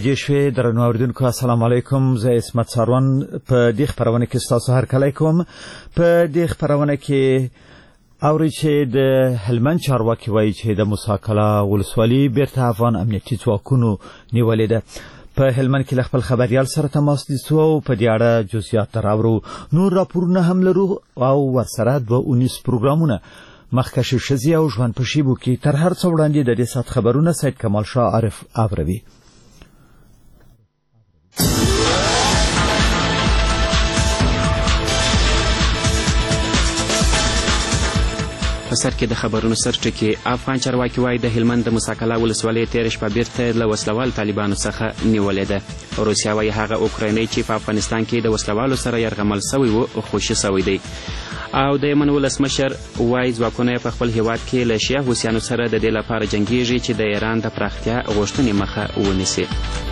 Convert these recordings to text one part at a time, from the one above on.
بجې شوې. درنو اوریدونکو السلام علیکم. زه عصمت ساروان په دې خپرونه کې ستاسو هرکلی کوم. په دې خپرونه کې اورئ چې د هلمند چارواکي وایي چې د موسی کلا ولسوالي بیرته افغان امنیتي ځواکونو نیولې ده. په هلمند کې له خپل خبریال سره تماس نیسو او په دې اړه جزئیات راوړو. نور راپورونه هم لرو او ورسره 219 پروګرامونه. مخکښې ښځې او ژوند په شیبو کې تر هر څه وړاندې د دې ساعت خبرونه سید کمال شاه عارف اوروي. په سر کې د خبرونو سرټکي. افغان چارواکي وایي د هلمند د موسی کلا ولسوالۍ تېره شپه بیرته له وسلوال طالبانو څخه نیولې ده. روسیه وایي هغه اوکراینی چې په افغانستان کې د وسلوالو سره یرغمل سوی و خوشي سوی دی. او د یمن ولسمشر وایي ځواکونه په خپل هیواد کې له شیعه حوثیانو سره د دې لپاره جنګیږي چې د ایران د پراختیا غوښتنې مخه ونیسي.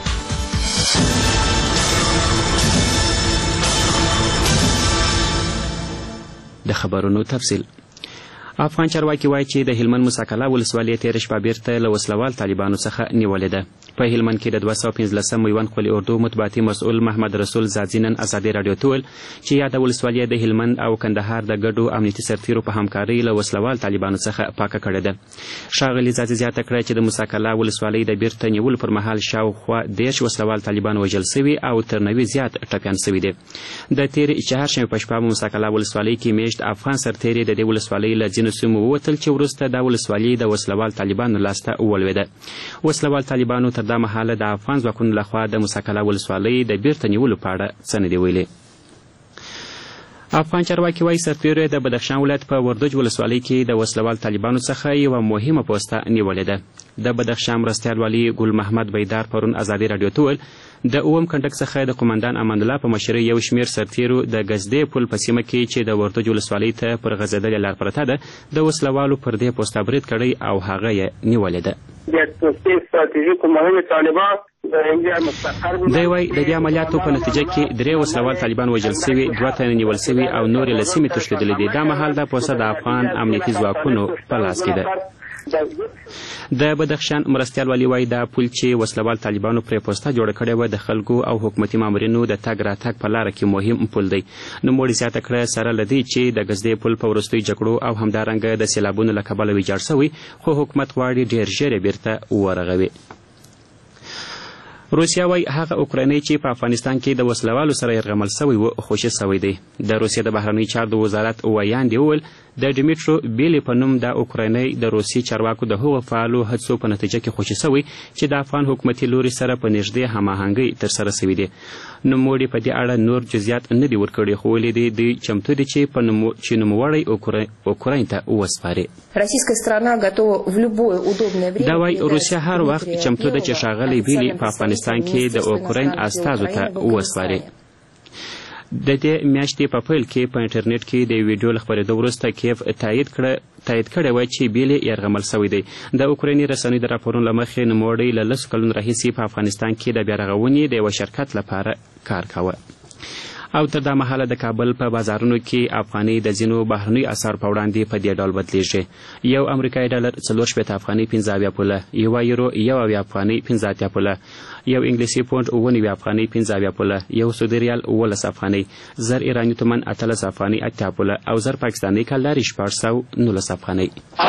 د خبرونو تفصیل. افغان چارواکي وایي چې د هلمند موسی کلا ولسوالۍ تېره شپه بیرته له وسلوال طالبانو څخه نیولې ده. په هلمند کې د 215 میوند قلي اردو مطبوعاتي مسؤل محمد رسول زادزي نن ازادي راډیو ته ویل چې یاده ولسوالۍ د هلمند او کندهار د ګډو امنیتي سرتیرو په همکارۍ له وسلوال طالبانو څخه پاکه کړې ده. ښاغلي زادزي زیاته کړه چې د موسی کلا ولسوالۍ د بیرته نیولو پر مهال شاوخوا 10 وسلوال طالبان وژل سوي او تر 90 زیات ټپیان سوي دي. د تېرې چهارشنبې په شپه موسی کلا ولسوالۍ کې میشت افغان سرتیري د دې ولسوالۍ له ځینو سیمو ووتل چې وروسته دا ولسوالي د وسلوال طالبانو لاسته ولوېده. وسلوال طالبانو تر دا مهاله د افغان ځواکونو لخوا د موسی کلا ولسوالۍ د بیرته نیولو په اړه څه نه دي ویلي. افغان چارواکي وایي سرتیرو د بدخشان ولایت په وردوج ولسوالۍ کې د وسلوال طالبانو څخه یوه مهمه پوسته نیولې ده. د بدخشان مرستیال والي ګل محمد بیدار پرون ازادي راډیو ته ویل د اووم کنډک څخه د قومندان امان الله په مشرۍ یو شمېر سرتیرو د ګزدې پل په سیمه کې چې د وردوج ولسوالۍ ته پر غځېدلې لار پرته ده د وسلوالو پر دې پوسته برید کړی او هغه یې نیولې ده. دی وایي د دې عملیاتو په نتیجه کې 3 وسلوال طالبان وژل سوي، 2 تنه نیول سوي او نور له سیمې تښتېدلي دي. دا مهال دا پوسته د افغان امنیتي ځواکونو په لاس کې ده. د بدخشان مرستیال والي وایي دا پل چې وسلوال طالبانو پرې پوسته جوړه کړې وه د خلکو او حکومتي مامورینو د تګ راتګ په لاره کې مهم پل دی. نوموړي زیاته کړه سره له دې چې د ګزدې پل په وروستیو جګړو او همدارنګه د سیلابونو له کبله ویجاړ سوی، خو حکومت غواړي ډېر ژر یې بیرته ورغوي. روسیه وایي هغه اوکراینی چې په افغانستان کې د وسلوالو سره یرغمل سوی و خوشي سوی دی. د روسیې د بهرنیو چارو د وزارت ویاندې وویل د ډیمیټرو بیلی په نوم د اوکراینی د روسي چارواکو د هغو فعالو هڅو په نتیجه کې خوشي سوی چې د افغان حکومتي لوري سره په نږدې هماهنګۍ ترسره سوي دي. نوموړي په دې اړه نور جزئیات نه دي ورکړي، خو ویلي دي دوی چمتو دي چې نوموړی اوکراین ته وسپاري. دا وایي روسیه هر وخت چمتو ده چې ښاغلی بیلی په افغانستان کې د اوکراین استازو ته وسپاري. د دې میاشتې په پیل کې په انټرنیټ کې د ویډیو له خپرېدو وروسته کیف تایید کړی وای چې بیلی یرغمل سوی دی. د اوکرایني رسنیو د راپورونو له مخې نوموړی له 10 کلونو راهیسې په افغانستان کې د بیارغونې د یوه شرکت لپاره کار کاوه. او تر دا مهاله د کابل په بازارونو کې افغاني د ځینو بهرنیو اسعارو په وړاندې په دې ډول بدلیږي. یو امریکایي ډالر 4 افغاني 15 پوله، یو یورو 1 افغاني 15 پوله، یو انګلیسي پونډ 9 افغاني 15 پوله، یو سعودي ریال 18 افغاني، زر ایراني تومن 18 افغاني 8 پوله او زر پاکستاني کلداري 419 افغاني.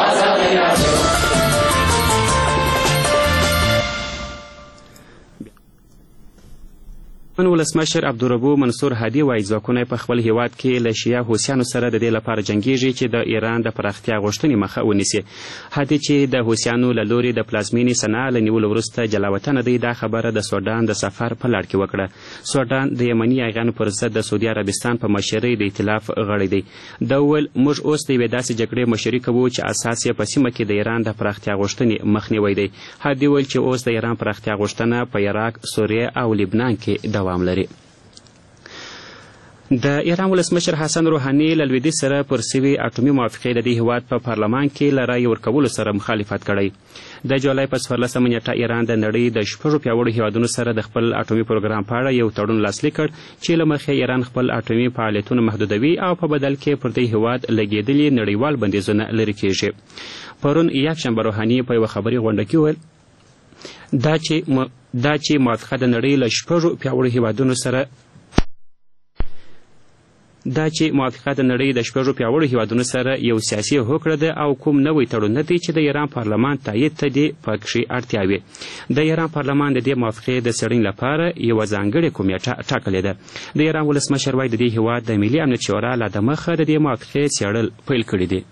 من ولسمشر عبدالربو منصور هادي وایي ځواکونه په خپل هیواد کې له شیعه حوثیانو سره د دې لپاره جنګیږي چې د ایران د پراختیا غوښتنې مخه ونیسي. هادي چې د حوثیانو له لوري د پلازمینې صنعا له نیولو وروسته جلاوطنه دی، دا خبره د سوډان د سفر په لړ کې وکړه. سوډان د یمني یاغیانو پر ضد د سعودي عربستان په مشرۍ د ائتلاف غړی دی. دا وویل موږ اوس د یوې داسې جګړې مشري کوو چې اساس یې په سیمه کې د ایران د پراختیا غوښتنې مخنیوی دی. هادي وویل چې اوس د ایران پراختیا غوښتنه په عراق، سوریه او لبنان کې دوام لري. د ایران ولسمشر حسن روحاني له لویدیځ سره پر سوي اټومي موافقې د دې هیواد په پارلمان کې له رایې ورکولو سره مخالفت کړی. د جولای په 14 نیټه ایران د نړۍ د 6 پیاوړو هیوادونو سره د خپل اټومي پروګرام په اړه یو تړون لاسلیک کړ چې له مخې ایران خپل اټومي فعالیتونه محدودوي او په بدل کې پر دې هیواد لګېدلي نړیوال بندیزونه لرې کیږي. پرون یکشنبه روحاني په یوه خبري غونډه کې وویل دا چې دا چې موافقه د نړۍ له 6 پیاوړو هیوادونو سره یو سیاسي هوکړه ده او کوم نوی تړون نه دی چې د ایران پارلمان تایید ته دی پکې اړتیا وي. د ایران پارلمان د دې موافقې د څېړنې لپاره یوه ځانګړې کمیټه ټاکلې ده. د ایران ولسمشر وایي د دې هیواد د ملي امنیت شورا له دمخه د دې موافقې څېړل پیل کړي دي.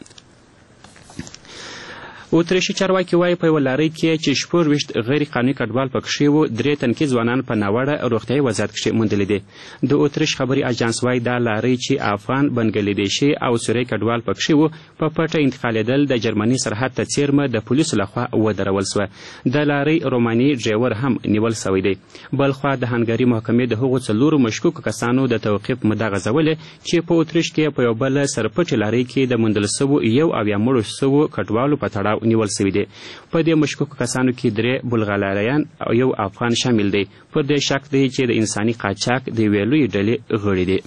اتریشي چارواکي وایي په یوه لارۍ کې چې 24 غیر قانوني کډوال پکښې وو 3 تنکي ځوانان په ناوړه روغتیایي وضعیت کښې موندلي دي. د اتریش خبري اژانس وایي دا لارۍ چې افغان بنګلادیشي او سوریایي کډوال پکښې وو په پټه انتقالېدل د جرمني سرحد ته څیرمه د پولیسو لخوا ودرول سوه. د لارۍ روماني ډریور هم نیول سوی دی. بلخوا د هنګري محکمې د هغو 4 مشکوکو کسانو د توقیف مده غځولې چې په اتریش کې په یو بله سرپټې لارۍ کې د موندل سوو 71 مړو سوو کډوالو په تړاو نیول سوي دي. په دې مشکوکو کسانو کې 3 بلغاریان او 1 افغان شامل دی. پر دې شک دی چې د انساني قاچاق د یوې لویې ډلې غړي دي.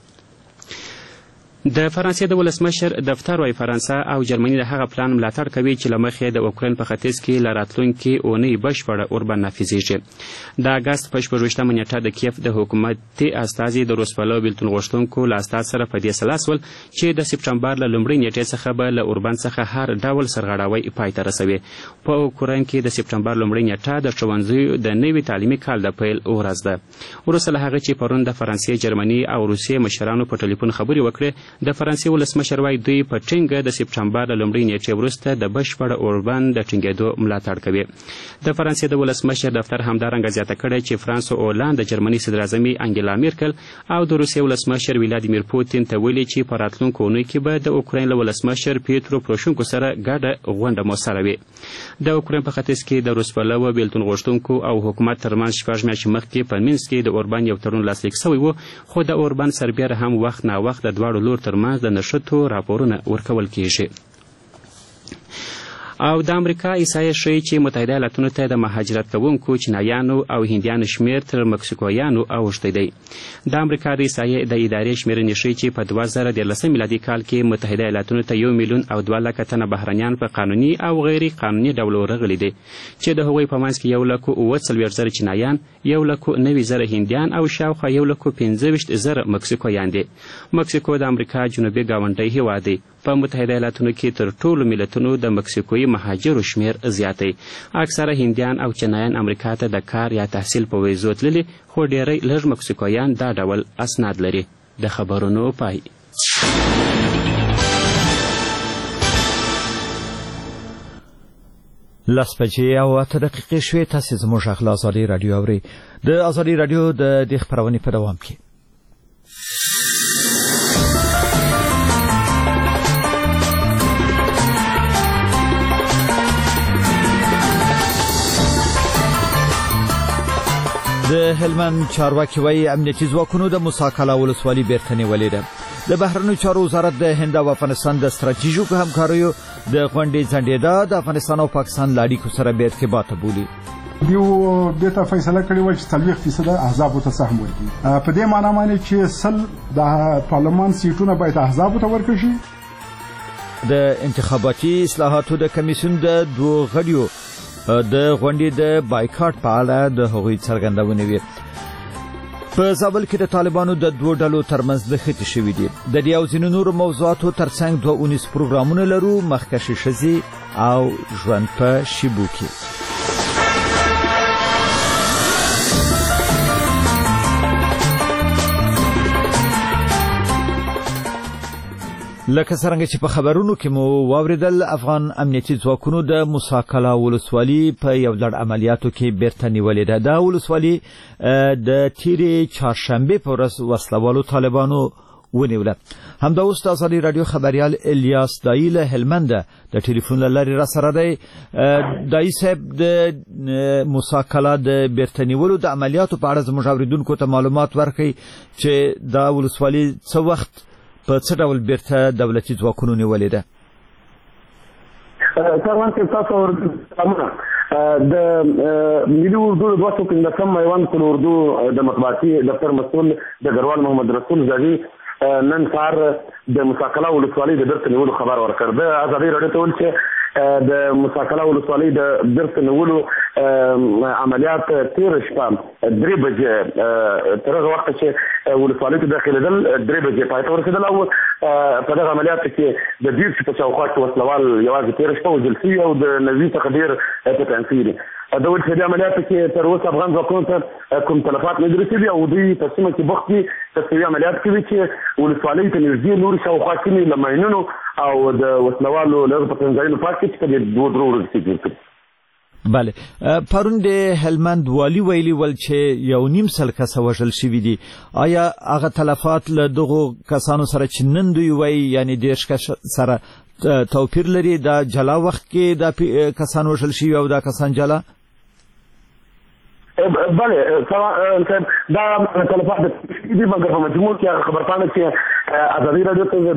د فرانسې د ولسمشر دفتر وايي فرانسه او جرمني د هغه پلان ملاتړ کوي چې له مخې د اوکراین په ختیځ کې له راتلونکې اونۍ بشپړه اوربند نافذېږي. د اګست په 24مه نیټه د کیف د حکومتي استازي د روسپالو بېلتون غوښتونکو له استاذ سره په دې سلا سول چې د سپټمبر له لومړۍ نیټې څخه به له اوربند څخه هر ډول سرغړاوی پای ته رسوي. په اوکراین کې د سپټمبر لومړۍ نیټه د ښوونځیو د نوي تعلیمي کال د پیل ورځ ده. وروسته له هغه چې پرون د فرانسې، جرمني او روسیې مشرانو په ټلیفون خبرې وکړې، د فرانسې ولسمشر وایي دوی په ټینګه د سپټمبر له لومړۍ نیټې وروسته د بشپړ اوربند د ټینګېدو ملاتړ کوي. د فرانسې د ولسمشر دفتر همدارنګه زیاته کړې چې فرانس اولان د جرمني صدراعظمې انګلا میرکل او د روسیې ولسمشر ولادیمیر پوتین ته ویلي چې په راتلونکو اونۍ کې به د اوکراین له ولسمشر پیترو پروشنکو سره ګډه غونډه مؤثره وي. د اوکراین په ختیځ کې د روسپالو بېلتون غوښتونکو او حکومت ترمنځ 6 میاشتې مخکې په مینسک کې د اوربند یو تړون لاسلیک سوی و، خو د اوربند سربیره هم وخت ناوخت د دواړو لور ترمنځ د نښتو راپورونه ورکول کیږي. او د امریکا احصایې ښیي چې متحده ایالاتونو ته د مهاجرت کوونکو چینایانو او هندیانو شمېر تر مکسیکویانو اوښتی دی. د امریکا د احصایې د ادارې شمېرنې ښیي چې په 2013 میلادي کال کې متحده ایالاتونو ته 1,02,00,000 تنه بهرنیان په قانوني او غیر قانوني ډول ورغلي دي، چې د هغوی په منځ کې 1,40,000 چینایان، 1,90,000 هندیان او شاوخوا 1,25,000 مکسیکویان دي. مکسیکو د امریکا جنوبي ګاونډی هیواد دی. په متحده ایالاتونو کې تر ټولو ملتونو د مکسیکوي مهاجرو شمېر زیات دی. اکثره هندیان او چینایان امریکا ته د کار یا تحصیل په ویزو تللي، خو ډېری لږ مکسیکویان دا ډول اسناد لري. د خبرونو پای. 10:08 شوې. تاسې زموږ غږ له ازادي راډیو اورئ. د ازادي راډیو د دې خپرونې په دوام کې د هلمند چارواکي وایي امنیتي ځواکونو د موسی کلا ولسوالي بیرته نیولې ده. د بهرنیو چارو وزارت د هند او افغانستان د ستراتیژیکو همکاریو د غونډې ځنډېدا د افغانستان او پاکستان له اړیکو سره بې ارتباطه بولي. یو دته فیصله کړې و چې 40% احزابو ته سهم ورکړي. په دې معنی باندې چې 100 د پارلمان سیټونه باید احزابو ته ورکړي شي. د انتخاباتي اصلاحاتو د کمیسیون د 2 غړیو د غونډې د بایکاټ په اړه د هغوی څرګندونې وې. په زابل کې د طالبانو د 2 ډلو ترمنځ لښتې شوي دي. د دې او ځینو نورو موضوعاتو ترڅنګ 2 پروګرامونه لرو. مخکښې ښځې او ژوند په شیبو کې. لکه څرنګه چې په خبرونو کې مو واوریدل، افغان امنیتي ځواکونو د موسی کلا ولسوالي په یو لړ عملیاتو کې بیرته نیولې ده. دا ولسوالي د تیرې چهارشنبې په ورځ وسلوالو طالبانو ونیوله. همدا اوس د ازادي راډیو خبریال الیاس دایی له هلمند د ټلیفون له لارې راسره دی. دایی صاحب، د موسی کلا د بیرته نیولو د عملیاتو په اړه زموږ اوریدونکو ته معلومات ورکړئ چې دا ولسوالي څه وخت په څه ډول بیرته دولتي ځواکونو نیولې ده؟ سروان صاحب، تاسو سلامونه. د ملي اردو د 215 میوند کل اردو د مطبوعاتي دفتر مسؤل د ګروال محمد رسول زاهي نن سهار د مساکله ولسوالۍ د درس نیولو خبر ورکړ. د ازادي راډیو ته ویل چې د مساکله ولسوالۍ د درس نیولو عملیات تیر شپه 3 بجې تر هغه وخت چې ولسوالۍ ته داخلېدل 3 بجې پای ته ورسېدل او په دغه عملیاتو کې د دیر په چوخات کې وسلوال یوازې تیر شپه وژل شوي او د نوي څخه ډېر په تنفیري د ولسوالۍ عملیاتو کې تر اوسه افغان ځواکونو ته کوم تلفات نه دي رسېدلي او دوی په سیمه کې بوخت دي تصفیې عملیات کوي چې ولسوالۍ ته نږدې نورې شاوخوا سیمې له ماینونو او د وسلوالو له هغو پټنځایونو پاک کړي چې په دې 2-3 ورځو کې جوړ کړي. بله پرون د هلمند والي ویلي ول چې 1.5 سل کسه وژل شوي دي. آیا هغه تلفات له دغو کسانو سره چې نن دوی وایي یعنی 10 کس سره توپیر لري؟ دا جلا وخت کې دا کسان وژل شوي او دا کسان جلا؟ بله دا تلفات دي مګر په مجموع کې خبرپاڼه چې ازادي راډیو ته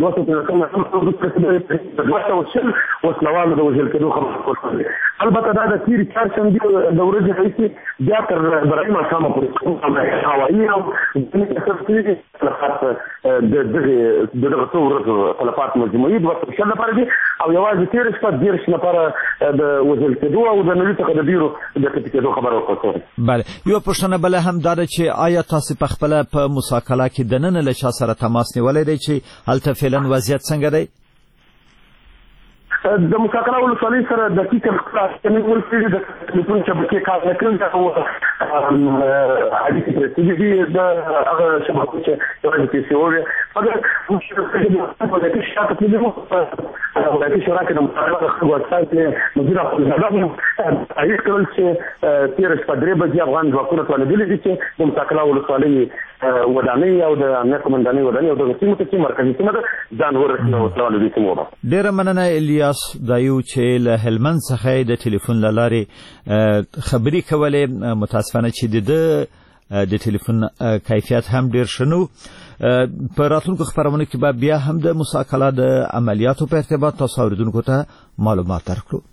200 وسلوالو د وژل کېدو خبر ورکړل. البته دا د تیرې چهارشنبې د ورځې راهیسې بیا تر برایي ماښامه پورې هوایي او تلفات د دغه څو ورځو تلفات مجموعي 200 لپاره دي او یوازې تېره شپه 10 لپاره د وژل کېدو او د نوي څخه د ډېرو د قطع کېدو خبر ورکړل. بله یو پوښتنه بله هم دا ده چې آیا تاسو په خپله په مساکله کې دننه له چا سره تماس نیولی دی چې هلته فعلا وضعیت څنګه دی؟ د مساکله ولسوالۍ سره دقیق نیول کېږي د ټلیفون شبکې کار نه کوي او اړیکې پرې شوي دي د هغه شبکو چې یوازې پیسې وړي مګر ولایتي شاته تللي وو ولایتي شورا کې د مساکله د خلکو استازي کې مدیر عبدالرحمن تایید کړل چې تېره شپه 3 بجې افغان ځواکونه توانېدلي دي چې د مساکله ولسوالۍ ودانۍ او د امنیت قومندانۍ ودانۍ او دغه سیمو ته چې مرکزي سیمه ده ځان ورسوي او وسلوالو دې سیمو ده. ډېره مننه الیاس دایو چې له هلمند څخه د ټلیفون له لارې خبرې کولې. متاسفانه چې د ټلیفون کیفیت هم ډېر ښه نه و. په راتلونکو خپرونو کې به بیا هم د مساکله د عملیاتو په ارتباط تاسو اوریدونکو ته معلومات درکړو.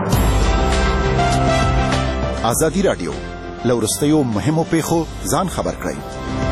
ازادي راډیو له وروستیو مهمو پیښو ځان خبر کړئ.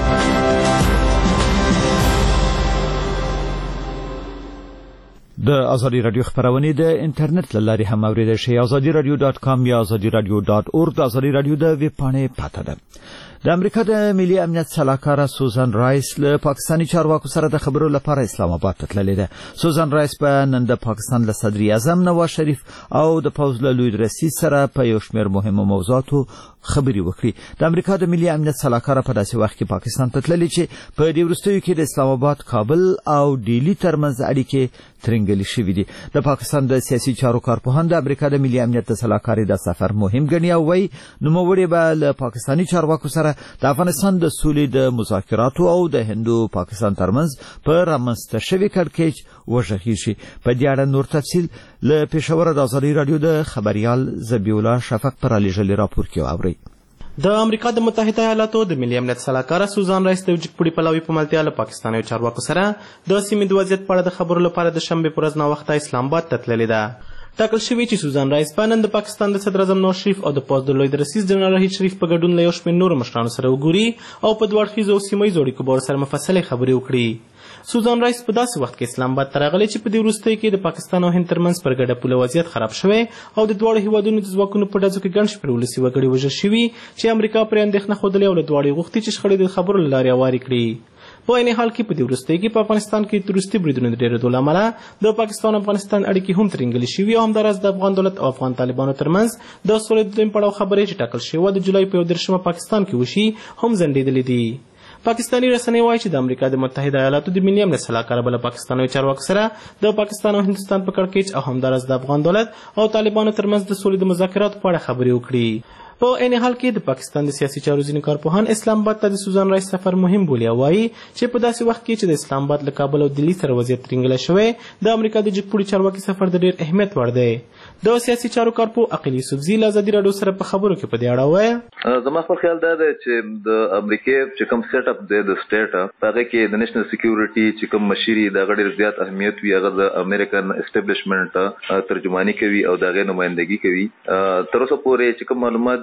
د ازادي راډیو خبرونه د انټرنیټ له لارې هم اوریدل شي. azadiradio.com یا azadiradio.org د ازادي راډیو د ویب پاڼې پاته ده. د امریکا د ملي امنیت سلاکاره سوزان رایس له پاکستاني چارواکو سره د خبرو لپاره اسلام آباد ته تللې ده. سوزان رایس په نن د پاکستان له صدر اعظم نواز شریف او د پوځ له لوی رئیس سره په یو شمېر مهمو موضوعاتو خبرې وکړي. د امریکا د ملي امنیت سلاکاره په داسې وخت کې پاکستان ته تللې چې په دې وروستیو کې د اسلام آباد، کابل او ډیلی ترمنځ اړیکې ترنګلې شوې دي. د پاکستان د سیاسي چارو کارپوهان د امریکا د ملي امنیت سلاکاري د سفر مهم ګڼي او وایي نوموړي به له پاکستاني چارواکو سره د افغانستان د سولې د مذاکراتو او د هندو پاکستان ترمنځ په رامنځته شوي کړکېچ وغږیږي شي. په دې اړه نور تفصیل له پېښوره د ازادي راډیو د خبريال ذبیح الله شفق پر رالیږلي راپور کې واورئ. د امریکا د متحده ایالاتو د ملي امنیت سلاکاره سوزان رایس د وجیکپوړي پلاوي په ملتیا له پاکستاني چارواکو سره د سیمې د وضعیت په اړه د خبرو لپاره د شنبې په ورځ ناوخته اسلام آباد ته تللې ده. ټاکل شوي چې سوزان رایس په نن د پاکستان د صدر اعظم نواز شریف او د پوځ د لوی رئیس جنرال رحیل شریف په ګډون له یو شمېر نورو مشرانو سره وګوري او په دوه اړخیزو او سیمه ییزو اړیکو به ورسره مفصلې خبرې وکړي. سوزان رایس په داسې وخت کې اسلام آباد ته راغلی چې په دې وروستیو کې د پاکستان او هند ترمنځ پر ګډه پوله وضعیت خراب شوی او د دواړو هیوادونو د ځواکونو په ډزو کې ګڼ شمېر ولسي وګړي وژل شوي چې امریکا پرې اندېښنه ښودلې او له دواړو غوښتي چې شخړې د خبرو له لارې هوارې کړي. په عین حال کې په دې وروستیو کې په افغانستان کې تروریستي بریدونو د ډېرېدو له امله د پاکستان او افغانستان اړیکې هم ترنګلې شوي او همداراز د افغان دولت او افغان طالبانو ترمنځ د سولې د دویم پړاو خبرې چې ټاکل شوې وه د جولای په 31 پاکستان کې وشي هم ځنډېدلې دي. پاکستاني رسنۍ وایي چې د امریکا د متحده ایالاتو د ملي امنیت سلاکاره به له پاکستاني چارواکو سره د پاکستان او هندوستان په کړکېچ او همداراز د افغان دولت او طالبانو ترمنځ د سولې د مذاکراتو په اړه خبرې وکړي. په عین حال کې د پاکستان د سیاسي چارو ځینې کارپوهان اسلام آباد ته د سوزان رایس سفر مهم بولي او وایي چې په داسې وخت کې چې د اسلام آباد له کابل او دلی سره وضعیت ترنګلی شوی د امریکا د جګپوړي چارواکي سفر د ډېر اهمیت وړ دی. د سیاسي چارو کارپو عقیل یوسفزي له ازادي راډیو سره په خبرو کې په دې اړه وایي زما خپل خیال دا دی چې د امریکې چې کوم سیټ اپ دی د سټیټ په هغه کې د نېشنل سکیورټي چې کوم مشري د هغه ډېر زیات اهمیت وي هغه د امریکن اسټابلیشمنټ ترجمانی کوي او د هغې نمایندګي کوي. تر اوسه پورې چې کوم معلومات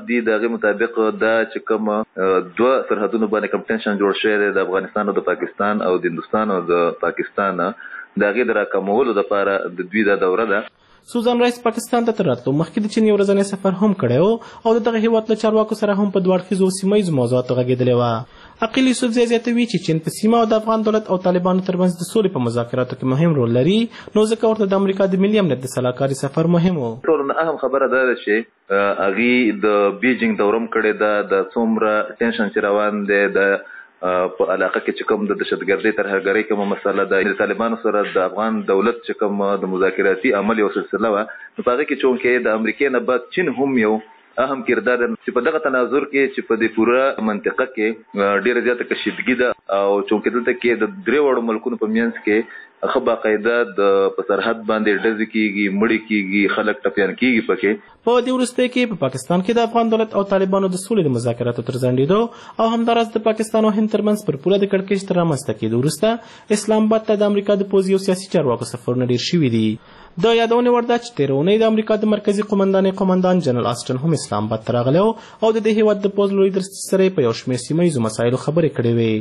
دي د هغې مطابق دا چې کوم دوه سرحدونو باندې کوم ټینشن جوړ شوی دی د افغانستان او د پاکستان او د هندوستان او د پاکستان د هغې د راکمولو دپاره د دوی دا دوره ده. سوزان رایس پاکستان ته تر راتلو مخکې د چین یو ورځنی سفر هم کړی و او د دغه هیواد له چارواکو سره هم په دوه اړخیزو سیمه ییزو موضوعاتو غږېدلې وه. عقیل یوسفزی زیاتوي چې چین په سیمه او د افغان دولت او طالبانو ترمنځ د سولې په مذاکراتو کې مهم رول لري، نو ځکه ورته د امریکا د ملي امنیت د سلاکاري سفر مهم و. ټولو اهم خبره دا ده چې هغې د بیجینګ دوره هم کړې ده د څومره ټینشن چې روان دی د په علاقه کې چې کوم د دهشتګردۍ ترهګرۍ کومه مسله ده د طالبانو سره د افغان دولت چې کوم د مذاکراتي عمل یو سلسله وه، نو په هغې کې چونکې د امریکې نه بعد چین هم یو اهم کردار ده چې په دغه تناظر کې چې په دې پوره منطقه کې ډېره زیاته کشیدګي ده او چونکې دلته کې د درې واړو ملکونو په منځ کې ښه باقاعده د په سرحد باندې ډزې کېږي، مړې کېږي، خلک ټپیان کېږي. پکې په دې وروستیو کې په پاکستان کې د افغان دولت او طالبانو د سولې د مذاکراتو تر ځنډېدو او همداراز د پاکستان او هند ترمنځ پر پوله د کړکېچ تر رامنځته کېدو وروسته اسلام آباد ته د امریکا د پوځي او سیاسي چارواکو سفرونه ډېر شوي دي. د یادونې وړ ده چې تېره اونۍ د امریکا د مرکزي قومندان جنرال آسټن هم اسلام آباد ته راغلی او د دې هېواد د پوځ لوی درستي سره په یو شمېر سیمه ییزو مسایلو خبرې کړې وې.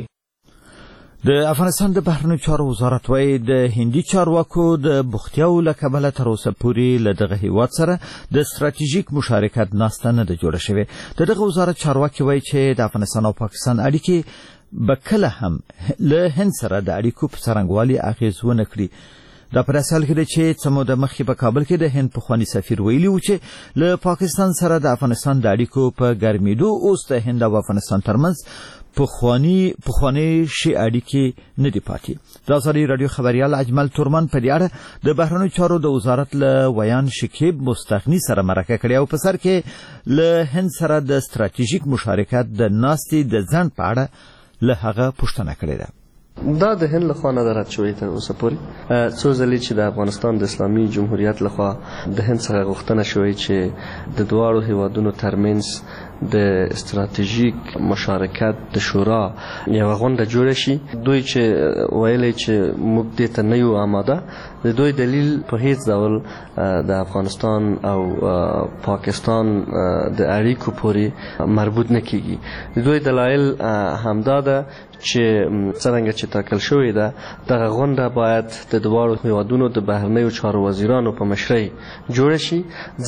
د افغانستان د بهرنیو چارو وزارت وايي د هندي چارواکو د بوختیاو له کبله تر اوسه پورې له دغه هیواد سره د ستراتیژیک مشارکت ناسته نه ده جوړه شوې. د دغه وزارت چارواکي وايي چې د افغانستان او پاکستان اړیکې به کله هم له هند سره د اړیکو په څرنګوالي اغېز ونه کړي. دا په داسې حال کې ده چې څه موده مخکې په کابل کې د هند پخواني سفیر ویلي و چې له پاکستان سره د افغانستان د اړیکو په ګرمېدو اوس د هند او افغانستان ترمنځ پخواني شي اړیکې نه دي پاتې. د ازادي راډیو خبریال اجمل تورمن په دې اړه د بهرنیو چارو د وزارت له ویان شکیب مستغني سره مرکه کړې او په سر کې له هند سره د ستراتیژیک مشارکت د ناستې د ځنډ په اړه له هغه پوښتنه کړې ده. دا د هند لخوا نه ده رد شوې تر اوسه پورې. څو ځلې چې د افغانستان د اسلامي جمهوریت لخوا د هند څخه غوښتنه شوې چې د دواړو هیوادونو ترمنځ د استراتیژیک مشارکت د شورا یوه غونډه جوړه شي، دوی چې ویلي چې موږ دې ته نه یو آماده، د دوی دلیل په هیڅ ډول د افغانستان او پاکستان د اړیکو پورې مربوط نه کیږي. د دوی دلایل همدا ده چې څرنګه چې ټاکل شوې ده دغه غونډه باید د دواړو هیوادونو د بهرنیو چارو وزیرانو په مشرۍ جوړه شي،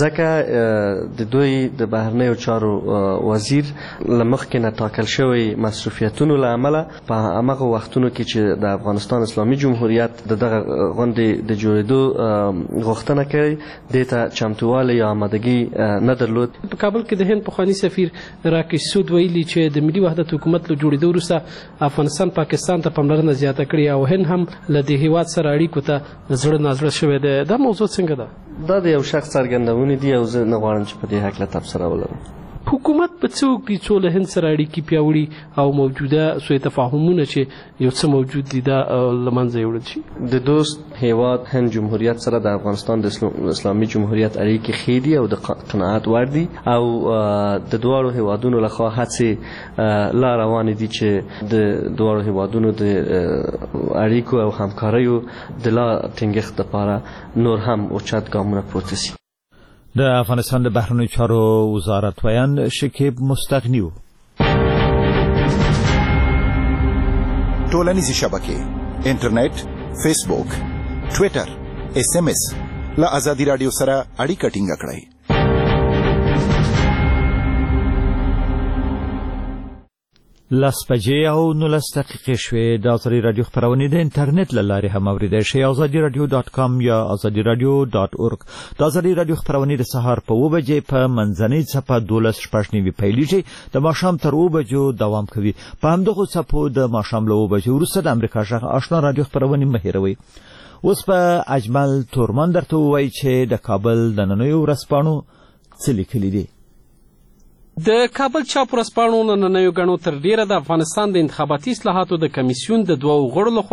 ځکه د دوی د بهرنیو چارو وزیر له مخکې نه ټاکل شوی مصروفیتونو له امله په همغه وختونو کې چې د افغانستان اسلامي جمهوریت د دغه غونډې د جوړېدو غوښتنه کوي دې ته چمتووالی یا آمادګي نه درلود. په کابل کې د هند پخواني سفیر راکیش سود ویلي چې د ملي وحدت حکومت له جوړېدو وروسته افغانستان پاکستان ته پاملرنه زیاته کړې او هند هم له دې هیواد سره اړیکو ته زړه نازړه شوی دی. دا موضوع څنګه ده؟ دا د یو شخص څرګندونې دي او زه نه غواړم چې په دې هکله تبصره ولرم. حکومت په څه وکړي څو له هند سره اړیکې پیاوړي او موجوده سوء تفاهمونه چې یو څه موجود دي دا له منځه یوړل شي؟ د دوست هیواد هند جمهوریت سره د افغانستان د اسلامي جمهوریت اړیکې ښې دي او د قناعت وړ دي او د دواړو هیوادونو لخوا هڅې لا روانې دي چې د دواړو هیوادونو د اړیکو او همکاریو د لا ټینګښت لپاره نور هم اوچت ګامونه پورته شي. د افغانستان د بهرنیو چارو وزارت ویان شکیب مستغني و. ټولنیزې شبکې انټرنیټ، فیسبوک، ټویټر، SMS له ازادي راډیو سره اړیکه ټینګه کړئ. لس بجې او 19 دقیقې شوې. د ازادي راډیو خپرونې د انټرنیټ له لارې هم اوریدای شئ. azadiradio.com یا azadiradio.org. د ازادي راډیو خپرونې د سهار په 9 بجې په منځنۍ څپه 12:09 پیلیږي، د ماښام تر 2 بجو دوام کوي. په همدغه څپو د ماښام له 2 بجو وروسته د امریکا غږ آشنا راډیو خپرونې مه هېروئ. اوس په اجمل تورمن درته ووایي چې د کابل د نننیو ورځپاڼو څه لیکلي دي. د کابل چاپ ورځپاڼو نننیو ګڼو تر ډیره د افغانستان د انتخاباتي اصلاحاتو د کمیسیون د 2 غړو لخوا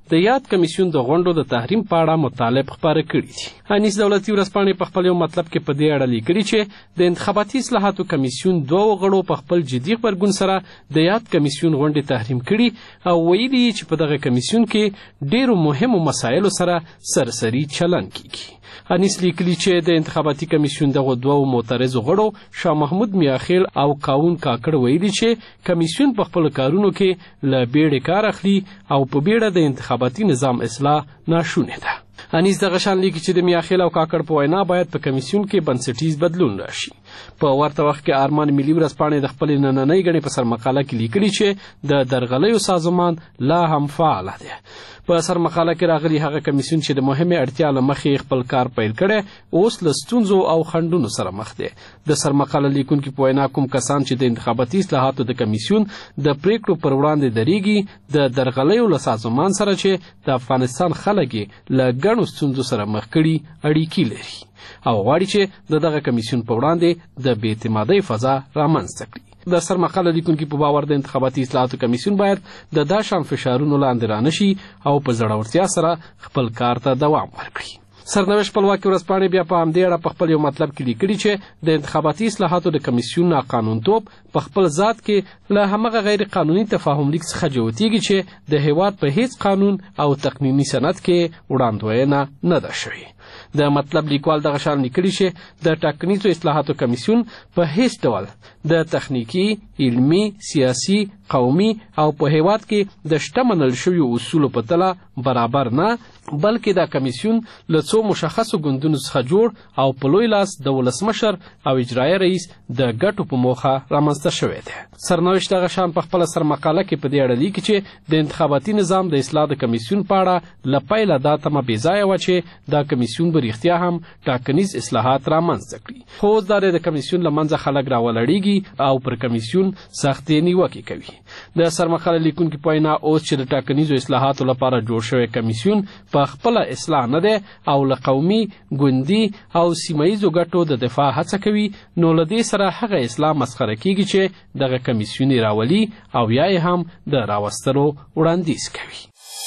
د یاد کمیسیون د غونډو د تحریم په اړه مطالب خپاره کړي دي. انیس دولتي ورځپاڼې په خپل یو مطلب کې په دې اړه لیکلي چې د انتخاباتي اصلاحاتو کمیسیون 2 غړو په خپل جدي غبرګون سره د یاد کمیسیون غونډې تحریم کړي او ویلي چې په دغه کمیسیون کې ډیرو مهمو مسایلو سره سرسري چلن کیږي. انیس لیکلي چې د انتخاباتي کمیسیون دغه 2 معترضو غړو شاه محمود میاخیل او کاون کاکړ ویلي چې کمیسیون په خپل کارونو کې له بیړې کار اخلي او په بیړه د انتخاباتي نظام اصلاح ناشونې ده. انیس دغه شان لیکي چې د میاخیل او کاکړ په وینا باید په کمیسیون کې بنسټیز بدلون راشي. په ورته وخت کې ارمان ملي ورځپاڼې د خپل نننۍ غړي په سرمقاله کې لیکلي چې د درغلیو سازمان لا هم فعال دی. په سرمقاله کې راغلي هغه کمیسیون چې د مهمه اړتیا له مخې خپل کار پیل کړي اوس له ستونزو او خنډونو سره مخ دي. د سرمقاله لیکونکو په وینا کوم کسان چې د انتخاباتي اصلاحاتو د کمیسیون د پریکړو پر وړاندې دریږي د درغلیو له سازمان سره چې د افغانستان خلک له ګڼو ستونزو سره مخ کړي اړیکې لري او غواړي چې دغه کمیسیون په وړاندې د بې اعتمادۍ فضا رامنځته کړي. د سرمقاله لیکونکو په باور د انتخاباتي اصلاحاتو کمیسیون باید د داشان فشارونو لاندې رانشي او په زړورتیا سره خپل کار ته دوام ورکړي. سرنوشت خپلواکي ورځپاڼې بیا په همدې اړه په خپل یو مطلب کې لیکلي چې د انتخاباتي اصلاحاتو د کمیسیون ناقانونتوب په خپل ذات کې له همغه غیر قانوني تفاهم لیک څخه جوتېږي چې د هیواد په هیڅ قانون او تقنیني سند کې وړاندوینه نه ده شوې. د مطلب لیکوال دغه شان لیکلي چې د ټاکنیزو اصلاحاتو کمیسیون په هیڅ ډول د تخنیکی، علمي، سیاسي، قومي او په هیواد کې د شته منل شویو اصولو په تله برابر نه بلکې دا کمیسیون له څو مشخصو ګوندونو څخه جوړ او په لوی لاس د ولسمشر او اجرایي رئیس د ګټو په موخه رامنځته شوی دی. سرنوشت دغه شان په خپله سرمقاله کې په دې اړه لیکي چې د انتخاباتي نظام د اصلاح د کمیسیون په اړه له پیله دا تمه بېځایه وه چې دا کمیسیون به رښتیا هم ټاکنیز اصلاحات رامنځته کړي. خو اوس دا د کمیسیون له منځه خلک راولاړېږي او پر کمیسیون سختې نیوکې کوي. د سرمقاله لیکونکي په وینا اوس چې د ټاکنیزو اصلاحاتو لپاره جوړ شوی کمیسیون په خپله اصلاح نه دی او له قومي، ګوندي او سیمهییزو ګټو د دفاع هڅه کوي نو له دې سره هغه اصلاح مسخره کیږي چې دغه کمیسیون یې راولي او یا یې هم د راوستلو وړاندیز کوي.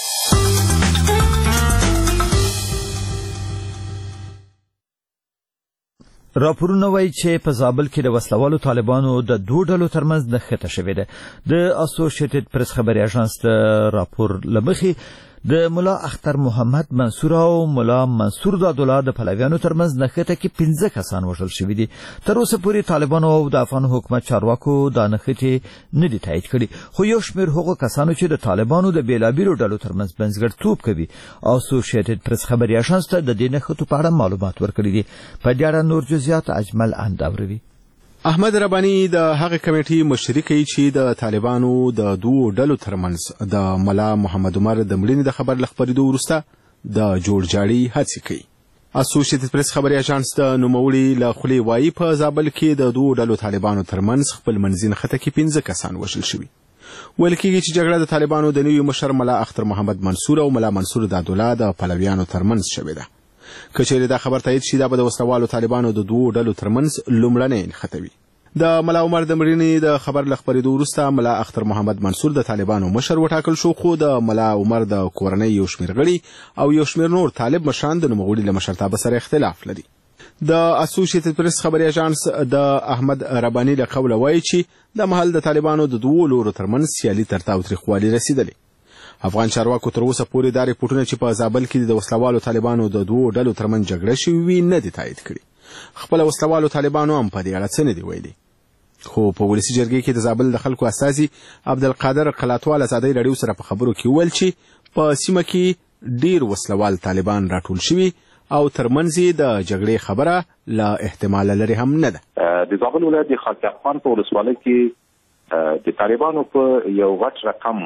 راپورونه وایي چې په زابل کې د وسلوالو طالبانو د 2 ډلو ترمنځ نښته شوې ده. د اسوسییټډ پریس خبري اژانس د راپور له مخې د ملا اختر محمد منصور او ملا منصور دادولا د پلویانو ترمنځ نښته کې 15 کسان وژل شوي دي. تر اوسه پورې طالبانو او د افغان حکومت چارواکو دا نښتې نه دي تایید کړي، خو یو شمېر هغو کسانو چې د طالبانو د بېلابېلو ډلو ترمنځ منځګړیتوب کوي اسوسییټډ پریس خبري اژانس ته د دې نښتو په اړه معلومات ورکړي دي. په دې اړه نور جزئیات اجمل انداوروي. احمد ربانی د هغه کمیټې مشري کوي چې د طالبانو د 2 ډلو ترمنځ د ملا محمد عمر د مړینې د خبر لخبرېدو وروسته د جوړجاړي هڅې کوي. اسوسییټډ پریس خبري اژانس د نوموړي له خولې وایي په زابل کې د 2 ډلو طالبانو ترمنځ خپل منځي نښته کې 15 کسان وژل شوي. ویل کېږي چې جګړه د طالبانو د نوي مشر ملا اختر محمد منصور او ملا منصور دادولا د پلویانو ترمنځ شوې ده. که چیرې دا خبر تایید شي دا به د وسلوالو طالبانو د 2 ډلو ترمنځ لومړنۍ نښته وي. د ملا عمر د مړینې د خبر له خپرېدو وروسته ملا اختر محمد منصور د طالبانو مشر وټاکل شو، خو د ملا عمر د کورنۍ یو شمېر غړي او یو شمېر نور طالب مشران د نوموړي له مشرتابه سره اختلاف لري. د اسوسییټډ پریس خبري اژانس د احمد ربانی له قوله وایي چې د محل د طالبانو د 2 لورو ترمنځ سیالي تر تاوتریخوالي رسیدلې. افغان چارواکو تر اوسه پورې دا ریپورټونه چې په زابل کې د وسلوالو طالبانو د 2 ډلو ترمنځ جګړه شوې وي نه دي تایید کړي. خپل وسلوالو طالبانو هم په دې اړه څه نه دي ویلي. خو په ولسي جرګې کې د زابل د خلکو استازي عبدالقادر قلاتوال ازادۍ راډیو سره په خبرو کې وویل چې په سیمه کې ډیر وسلوال طالبان راټول شوي او ترمنځ د جګړې خبره لا احتمال لري هم نه ده. د زابل ولایت د خاک افغان په ولسوالۍ کې د طالبانو په یو غټ رقم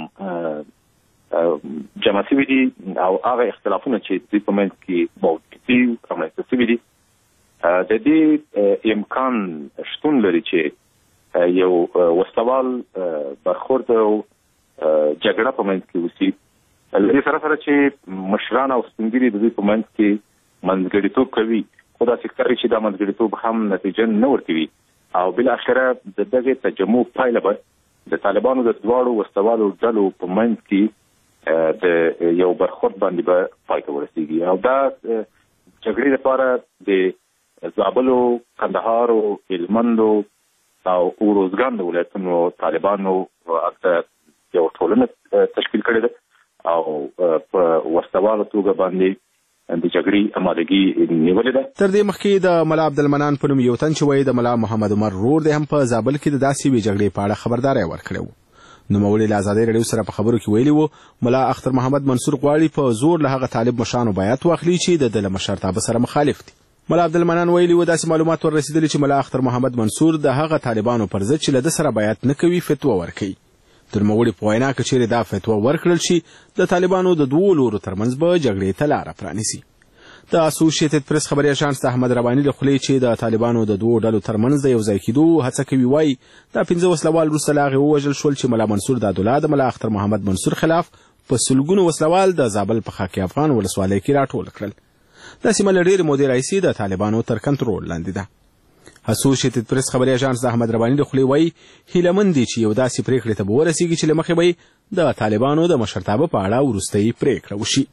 جمع شوي دي او هغه اختلافونه چې دوی په منځ کې موجود دي رامنځته شوي دي د دې امکان شتون لري چې یو وسلوال برخورد او جګړه په منځ کې وشي. له دې سره سره چې مشران او سپینګیري د دوی په منځ کې منځګړیتوب کوي، خو داسې ښکاري چې دا منځګړیتوب هم نتیجه نه ورکوي او بالاخره د دغې تجمع پایله به د طالبانو د 2 وسلوالو ډلو په منځ کې د یو برخورد باندې به پای ته ورسیږي او دا جګړې لپاره د زابل او کندهار او هلمند او اروزګان د ولایتونو طالبانو یو ټولنه تشکیل کړې ده او په وسوالو توګه باندې د جګړې امادګي نیولې ده. تر دې مخکې د ملا عبدالمنان په نوم یو تن چې وایي د ملا محمد عمر رور دی هم په زابل کې د داسې یوې جګړې په اړه خبرداری ورکړی و. نوموړي له ازادۍ راډیو سره په خبرو کې ویلي و ملا اختر محمد منصور غواړي په زور له هغه طالب مشرانو بیعت واخلي چې د ده له مشرتابه سره مخالف دي. ملا عبدالمنان ویلي و داسې معلومات ور رسېدلي چې ملا اختر محمد منصور د هغه طالبانو پر ضد چې له ده سره بیعت نه کوي فتوا ورکوي. د نوموړي په وینا که چیرې دا فتوا ورکړل شي د طالبانو د دوو لورو ترمنځ به جګړې ته لاره پرانیسي. د اسوسییټډ پریس خبري اژانس د احمد رباني له خولې چې د طالبانو د دوو ډلو ترمنځ د یو ځای کېدو هڅه کوي وایي دا 15 وسلوال وروسته له هغې ووژل شول چې ملا منصور دادالله د ملا اختر محمد منصور خلاف په سلګونو وسلوال د زابل په خاک افغان ولسوالۍ کې راټول کړل. دا سیمه له ډېرې مودې راهیسې د طالبانو تر کنټرول لاندې ده. اسوسییټډ پریس خبري اژانس د احمد رباني له خولې وایي هیله مند دي چې یو داسې پرېکړې ته به ورسېږي چې له مخې به د طالبانو د مشرتابه په اړه وروستۍ پرېکړه وشي.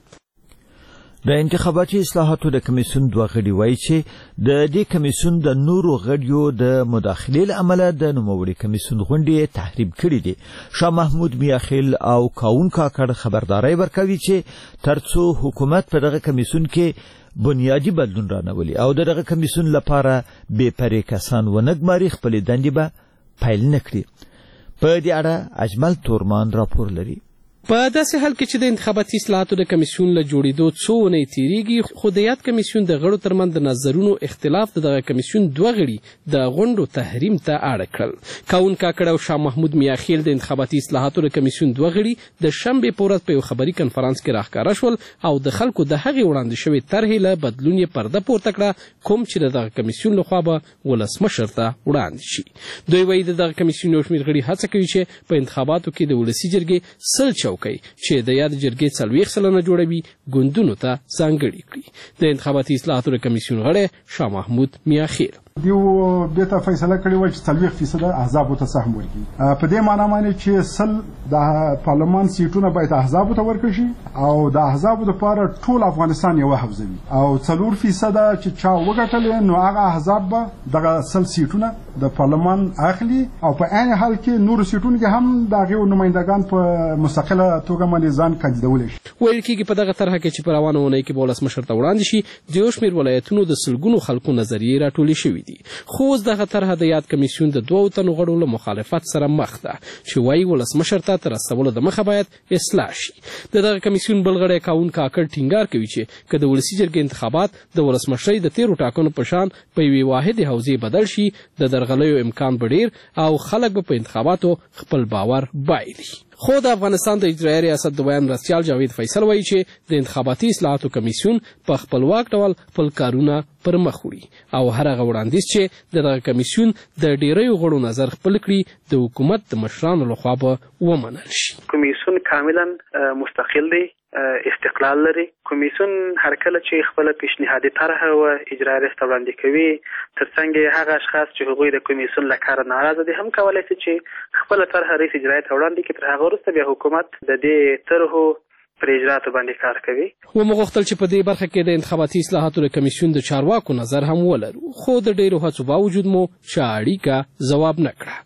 د انتخاباتي اصلاحاتو د کمیسیون دوه غړي وایي چې د دې کمیسیون د نورو غړیو د مداخلې له امله د نوموړي کمیسیون غونډې تحریب کړي دي. شاه محمود میاخیل او کاون کاکړ خبرداری ورکوي چې ترڅو حکومت په دغه کمیسیون کې بنیادی بدلون رانولي او دغه کمیسیون لپاره بې پرې کسان ونګماري خپلې دندې به پیل نه کړي. په دې اړه اجمل تورمان راپور لري. په داسې حال کې چې د انتخاباتي اصلاحاتو د کمیسیون له جوړېدو څو اونۍ تېرېږي خو د یاد کمیسیون د غړو ترمنځ د نظرونو اختلاف د دغه کمیسیون دوه غړي د غونډو تحریم ته اړه کړل. کاون کاکړ او شاه محمود میاخیل د انتخاباتي اصلاحاتو د کمیسیون دوه غړي د شنبې په ورځ په یو خبري کنفرانس کې راښکاره شول او د خلکو د هغې وړاندې شوې طرحې له بدلون یې پرده پورته کړه کوم چې د دغه کمیسیون لخوا به ولسمشر ته وړاندې شي. دوی وایي د دغه کمیسیون یو شمېر غړي هڅه کوي چې په انتخاباتو کې د ولسي جرګې سل چوکۍ چې د یاد جرګې 40 سلنه جوړوي ګوندونو ته ځانګړي کړي. د انتخاباتي اصلاحاتو د کمیسیون غړی شاه محمود میاخیل دیو بیرته فیصله کړې وه چې 40% احزابو ته سهم ورکړي. په دې معنا باندې چې سل د پارلمان سیټونه باید احزابو ته ورکړي شي او د احزابو لپاره ټول افغانستان یو حوزه وي او 4% چې چا وګټل نو هغه احزاب به دغه سل سیټونه د پارلمان اخلي او په عین حال کې نور سیټونه کې هم دغه نمائندگان په مستقله توګه باندې ځان کاندیدول شي. ویل کېږي په دغه طرحه کې چې په روانه اونۍ کې به ولسمشر ته وړاندې شي د یو شمېر ولایتونو د سلګونو خلکو نظریې راټولې شوي دي. خو اوس دغه طرحه د یاد کمیسیون د دوو تنو غړو له مخالفت سره مخ ده چې وایي ولسمشر ته تر رسولو د مخه باید اصلاح شي. د دغه کمیسیون بل غړی کاون کاکړ ټینګار کوي چې که د ولسي جرګې انتخابات د ولسمشرۍ د تېرو ټاکنو په شان په یوې واحدې حوزې بدل شي د درغلیو امکان به ډېر او خلک به په انتخاباتو خپل باور بایلي. خو د افغانستان د اجرایي ریاست د بیان مرستیال جاوید فیصل وایي چې د انتخاباتي اصلاحاتو کمیسیون په خپلواک ډول خپل کارونه پر مخ وړي او هر هغه وړاندیز چې د دغه کمیسیون د ډیریو غړو نظر خپل کړي د حکومت د مشرانو لخوا به ومنل شي. کمیسیون کاملا مستقل دی، استقلال لري. کمیسیون هر کله چې خپل پیشنهادي طرحه او اجرایي ریاست وړاندې کوي ترڅنګ هغه اشخاص چې هغوی د کمیسیون له کاره ناراضه دي هم کولی شي چې خپل طرحه رئیس اجرایي ته وړاندې کړي. تر هغه وروسته بیا حکومت د دې طرحو پر اجراتو باندې کار کوي. ومو غوښتل چې په دې برخه کې د انتخاباتي اصلاحاتو د کمیسیون د چارواکو نظر هم ولرو خو د ډېرو هڅو باوجود مو چا اړیکه ځواب نه کړه.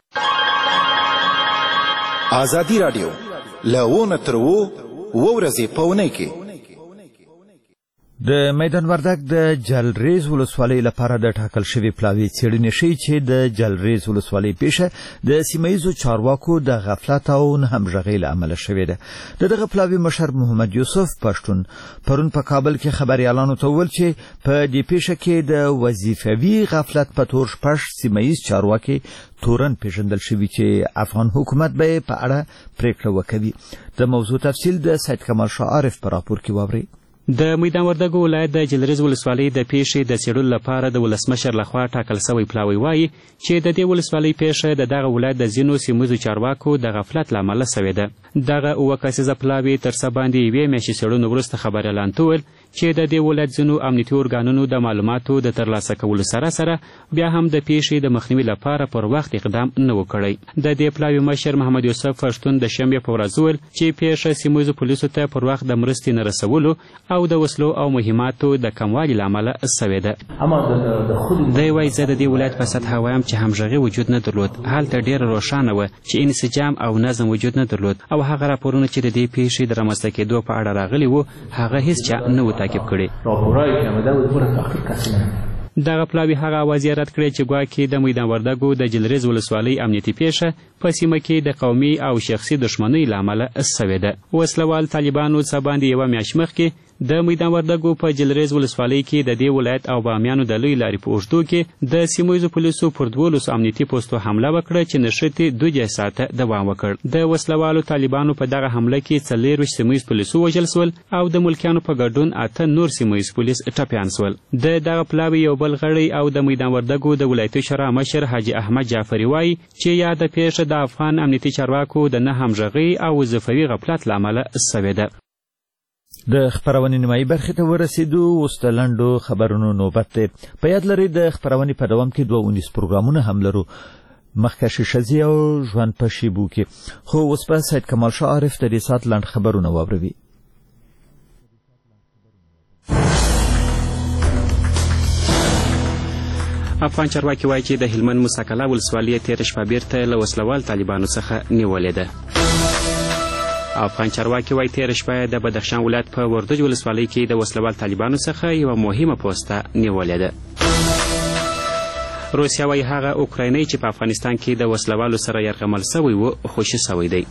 ازادي راډیو له تر ورځې په اونۍ کې د میدان وردګ د جلریز ولسوالۍ لپاره د ټاکل شوي پلاوي څېړنې ښیي چې د جلریز ولسوالۍ پیښه د سیمهییزو چارواکو د غفلت او همغږۍ له امله شوې ده. د دغه پلاوي مشر محمد یوسف پښتون پرون په کابل کې خبریالانو ته وویل چې په دې پیښه کې د وظیفوي غفلت په تور شپږ سیمهییز چارواکي تورن پیژندل شوي چې افغان حکومت به په اړه پریکړه وکوي. د موضوع تفصیل د سید کمال شاه عارف په راپور کې واورئ. د میدان وردګ ولایت د جلریز ولسوالۍ د پیښې د څېړلو لپاره د ولسمشر لخوا ټاکل سوی پلاوی وایي چې د دې ولسوالۍ پیښه د دغه ولایت د ځینو سیمهییزو چارواکو د غفلت له امله سوې ده. دغه 7 کسیزه پلاوي تر څه باندې 1 میاشتې څېړنو وروسته خبریالانو ته وویل چې د دې ولایت ځینو امنیتي ارګانونو د معلوماتو د ترلاسه کولو سره بیا هم د پیښې د مخنیوي لپاره پر وخت اقدام نه و کړی. د دې پلاوي مشر محمد یوسف پښتون د شنبې په ورځ وویل چې پیښه سیمه ییزو پولیسو ته پر وخت د مرستې نه رسولو او د وسلو او مهماتو د کموالي له امله سوې ده. دی وایي زه د دې ولایت په سطحه وایم چې همغږي وجود نه درلود. هلته ډېره روښانه وه چې انسجام او نظم وجود نه درلود او هغه راپورونه چې د دې پیښې د رامنځته کېدو په اړه راغلي وو هغه هیڅ چا نه و تعقیب کړي. دغه پلاوي هغه اوازې رد کړې چې ګواکې د میدان وردګو د جلریز ولسوالۍ امنیتي پیښه په سیمه کې د قومي او شخصي دښمنۍ له امله سوې ده. وسلوال طالبانو څه باندې یوه میاشت مخکې د میدان وردګو په جلریز ولسوالۍ کې د دې ولایت او بامیانو د لوی لارې په اوږدو کې د سیمه ییزو پولیسو پر 12 امنیتي پوستو حمله وکړه چې نښتې 2 ساعته دوام وکړ. د وسلوالو طالبانو په دغه حمله کې 24 سیمه ییز پولیسو وژل سول او د ملکیانو په ګډون 8 نور سیمه ییز پولیس ټپیان سول. د دغه پلاوي یو بل غړی او د میدان وردګو د ولایتي شورا مشر حاجي احمد جعفري وایي چې یاده پیښه د افغان امنیتي چارواکو د نه همغږۍ او وظیفوي غفلت له امله سوې ده. د خبرونې نیمایي برخې ته ورسېدو. اوس د لنډو خبرونو نوبت دی. په یاد لرئ د خبرونې په دوام کې 2 ونیز پروګرامونه هم لرو، مخکښې ښځې او ژوند په شیبو کې. خو اوس به سید کمال شاه عارف د دې ساعت لنډ خبرونه واوروي. افغان چارواکي وایي چې د هلمند موسی ولسوالۍ تېره شپه بیرته له وسلوال طالبانو څخه نیولې ده. افغان چارواکي وایي تېره شپه د بدخشان ولایت په وردوج ولسوالۍ کې د وسلوال طالبانو څخه یوه مهمه پوسته نیولې ده. روسیه وایي هغه اوکراینی چې په افغانستان کې د وسلوالو سره یرغمل سوی و خوشي سوی دی.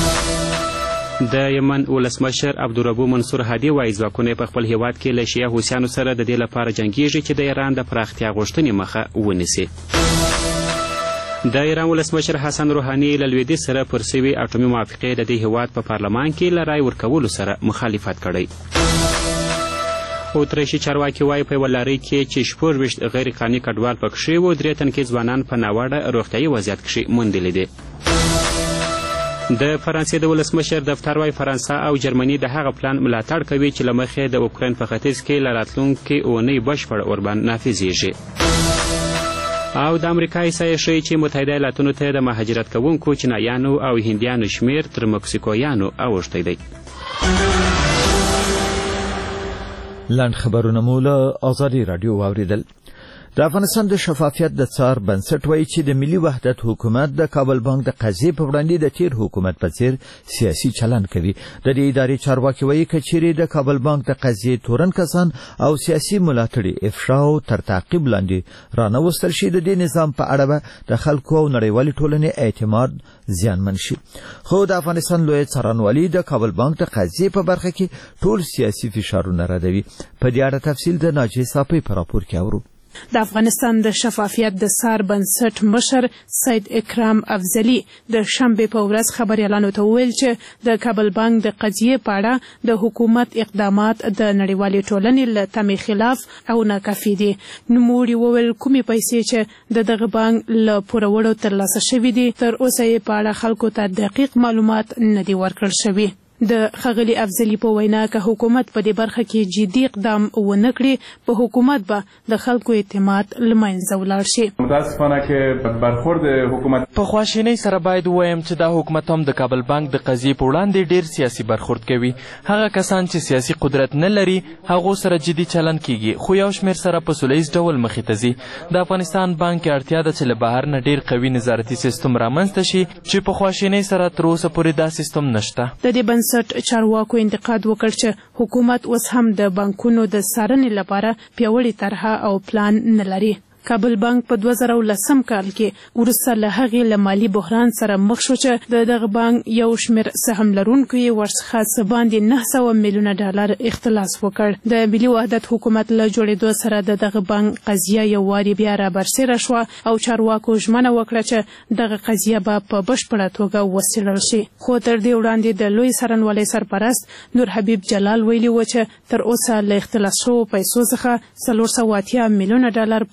د یمن ولسمشر عبدالربو منصور هادي وایي ځواکونه په خپل هیواد کې له شیعه حوثیانو سره د دې لپاره جنګیږي چې د ایران د پراختیا غوښتنې مخه ونیسي. د ایران ولسمشر حسن روحاني له لویدیځ سره پر سوي اټومي موافقې د دې هیواد په پارلمان کې له رای ورکولو سره مخالفت کړی. اتریشي چارواکي وایي په یوه لارۍ کې چې 24 غیر قانوني کډوال پکښې وو 3 تن کې ځوانان په ناوړه روغتیایي وضعیت کښې موندلي دي. د فرانسې د ولسمشر دفتر وایي فرانسه او جرمني د هغه پلان ملاتړ کوي چې له مخې د اوکراین په ختیځ کې له راتلونکې اونۍ بشپړ اوربند نافذیږي. او د امریکا احصایې ښیي چې متحده ایالاتونو ته د مهاجرت کوونکو چینایانو او هندیانو شمیر تر مکسیکویانو اوښتی دی. لنډ خبرونه مو له آزادي راډیو واوریدل. د افغانستان د شفافیت د څار بنسټ وایي چې د ملي وحدت حکومت د کابل بانک د قضیې په وړاندې د تیر حکومت په څیر سیاسي چلند کوي. د دې ادارې چارواکي وایي که چیرې د کابل بانک د قضیې تورن کسان او سیاسي ملاتړي افشا او تر تعقیب لاندې رانوستل شي د دې نظام په اړه به د خلکو او نړیوالې ټولنې اعتماد زیانمن شي. خو د افغانستان لوی څارنوالي د کابل بانک د قضیې په برخه کې ټول سیاسي فشارونه ردوي. په دې اړه تفصیل د ناجیه صافی په راپور کې اورو. د افغانستان د شفافیت د څار بنسټ مشر سید اکرام افضلي د شنبې په ورځ خبريالانو ته وویل چې د کابل بانک د قضیې په اړه د حکومت اقدامات د نړیوالې ټولنې له تمې خلاف او ناکافي دي. نوموړي وویل کومې پیسې چې د دغه بانک له پورولو ترلاسه شوي دي تر اوسه یې په اړه خلکو ته دقیق معلومات نه دي ورکړل شوي. د ښاغلي افضلي په وینا که حکومت په دې برخه کې جدي اقدام ونه کړي په حکومت به د خلکو اعتماد له منځه ولاړ شي. متاسفانه که برخورد حکومت په خواشینۍ سره باید ووایم چې دا حکومت هم د کابل بانک د قضیې په وړاندې ډیر سیاسي برخورد کوي. هغه کسان چې سیاسي قدرت نه لري هغو سره جدي چلند کیږي خو یو شمېر سره په سوله ییز ډول مخې ته ځي. د افغانستان بانک کې اړتیا ده چې له بهر نه ډیر قوي نظارتي سیستم رامنځته شي چې په خواشینۍ سره تر اوسه پورې دا سیستم نشته. د دې بنسټ چارواکو انتقاد وکړ چې حکومت اوس هم د بانکونو د څارنې لپاره پیاوړې طرحه او پلان نه لري. کابل بانک په 2010 کال کې وروسته له هغې له مالي بحران سره مخ شو چې د دغه بانک یو شمېر سهم لرونکو یې ورڅخه څه باندې 900 میلیونه ډالر اختلاس وکړ. د ملي وحدت حکومت له جوړېدو سره د دغه بانک قضیه یو وارې بیا رابرسېره شوه او چارواکو ژمنه وکړه چې دغه قضیه به په بشپړه توګه وڅېړل شي. خو تر دې وړاندې د لوی څارنوالۍ سرپرست نور حبیب جلال ویلي و چې تر اوسه له اختلاس شوو پیسو څخه 480 میلیونه ډالر په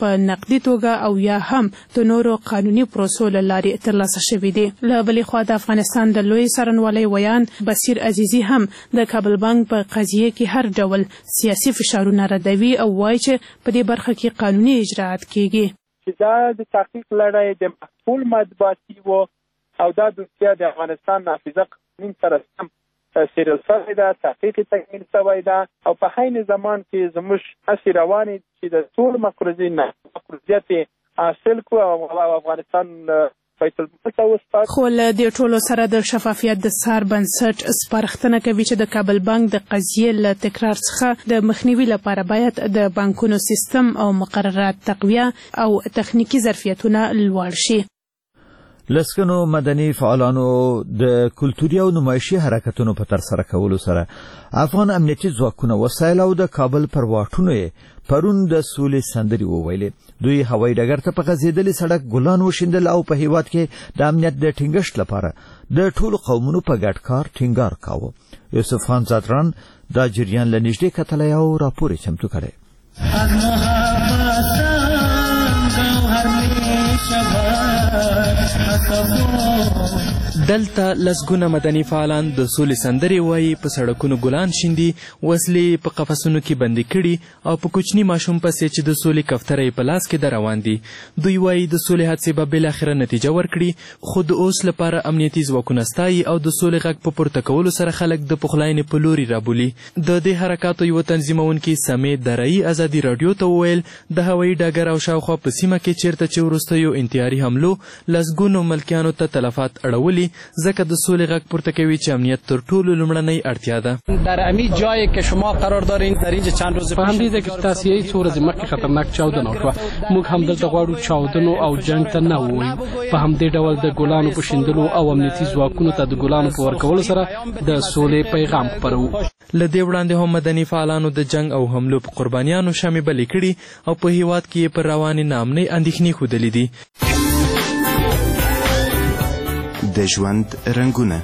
نقدي توګه او یا هم د نورو قانوني پروسو له لارې ترلاسه شوي دي. له بلې خوا د افغانستان د لوی څارنوالۍ ویان بصیر عزیزي هم د کابل بانک په قضیه کې هر ډول سیاسي فشارونه ردوي او وایي چې په دې برخه کې قانوني اجراءات کیږي. چې دا د تحقیق لړۍ د محصول مطبوعاتي و او دا دوسیه د افغانستان نافذه قوانین سره سم څېړل شوې ده، تحقیق یې تکمیل شوی ده او په حین زمان کې زموږ هڅې روانې چې د ټول مقرضیت حاصل کړو او افغانستان خو له دې ټولو سره د شفافیت د سار بنسټ سپارښتنه کوي چې د کابل بانک د قضیې له تکرار څخه د مخنیوي لپاره باید د بانکونو سیستم او مقررات تقویه او تخنیکی ظرفیتونه لوړ شي. لسکنو مدني فعالانو د کلتوري او نمایشي حرکتونو په ترسره کولو سره افغان امنیتي ځواکونه وسایل او د کابل پر واټونو پرون د سولې سندرې وویلې. دوی هوایي ډګر ته په غځېدلي سړک ګلان وشیندل او په هیواد کې د امنیت د ټینګښت لپاره د ټولو قومونو په ګډ کار ټینګار کاوه. یوسف خان زادران دا جریان له نږدې کتلی او راپور یې چمتو کړی. دلته لسګونه مدني فعالان د سولې سندرې وایي، په سړکونو ګلان شیندي، وسلې په قفسونو کې بندي کړي او په کوچني ماشوم پسې چې د سولې کفتره یې په لاس کې در روان دي. دوی وایي د سولې هڅې به بالاخره نتیجه ورکړي، خو د اوس لپاره امنیتي ځواکونه ستایي او د سولې غږ په پورته کولو سره خلک د پخلاینې په لوري رابولي. د دې حرکاتو یوه تنظیمونکي سمیع درایي ازادي راډیو ته وویل د هوایي ډګر او شاوخوا په سیمه کې چیرته چې وروستیو انتحاري حملو لسګونو ملکیانو ته تلفات اړولي، ځکه د سولې غږ پورته کوي چې امنیت تر ټولو لومړنۍ اړتیا ده. در امی جایی که شما قرار دارین در اینجا چند روز په همدې ځای کې تاسو یې څو ورځې مخکې خطرناک چاودنه وشوه. موږ همدلته غواړو چاودنو او جنګ ته نه ووایو. په همدې ډول د ګلانو په شیندلو او امنیتي ځواکونو ته د ګلانو په ورکولو سره د سولې پیغام خپروو. له دې وړاندې هم مدني فعالانو د جنګ او حملو په قربانیانو شمې بلې کړي او په هیواد کې یې پر روانې ناامنۍ اندېښنې ښودلې دي. د ژوند رنګونه.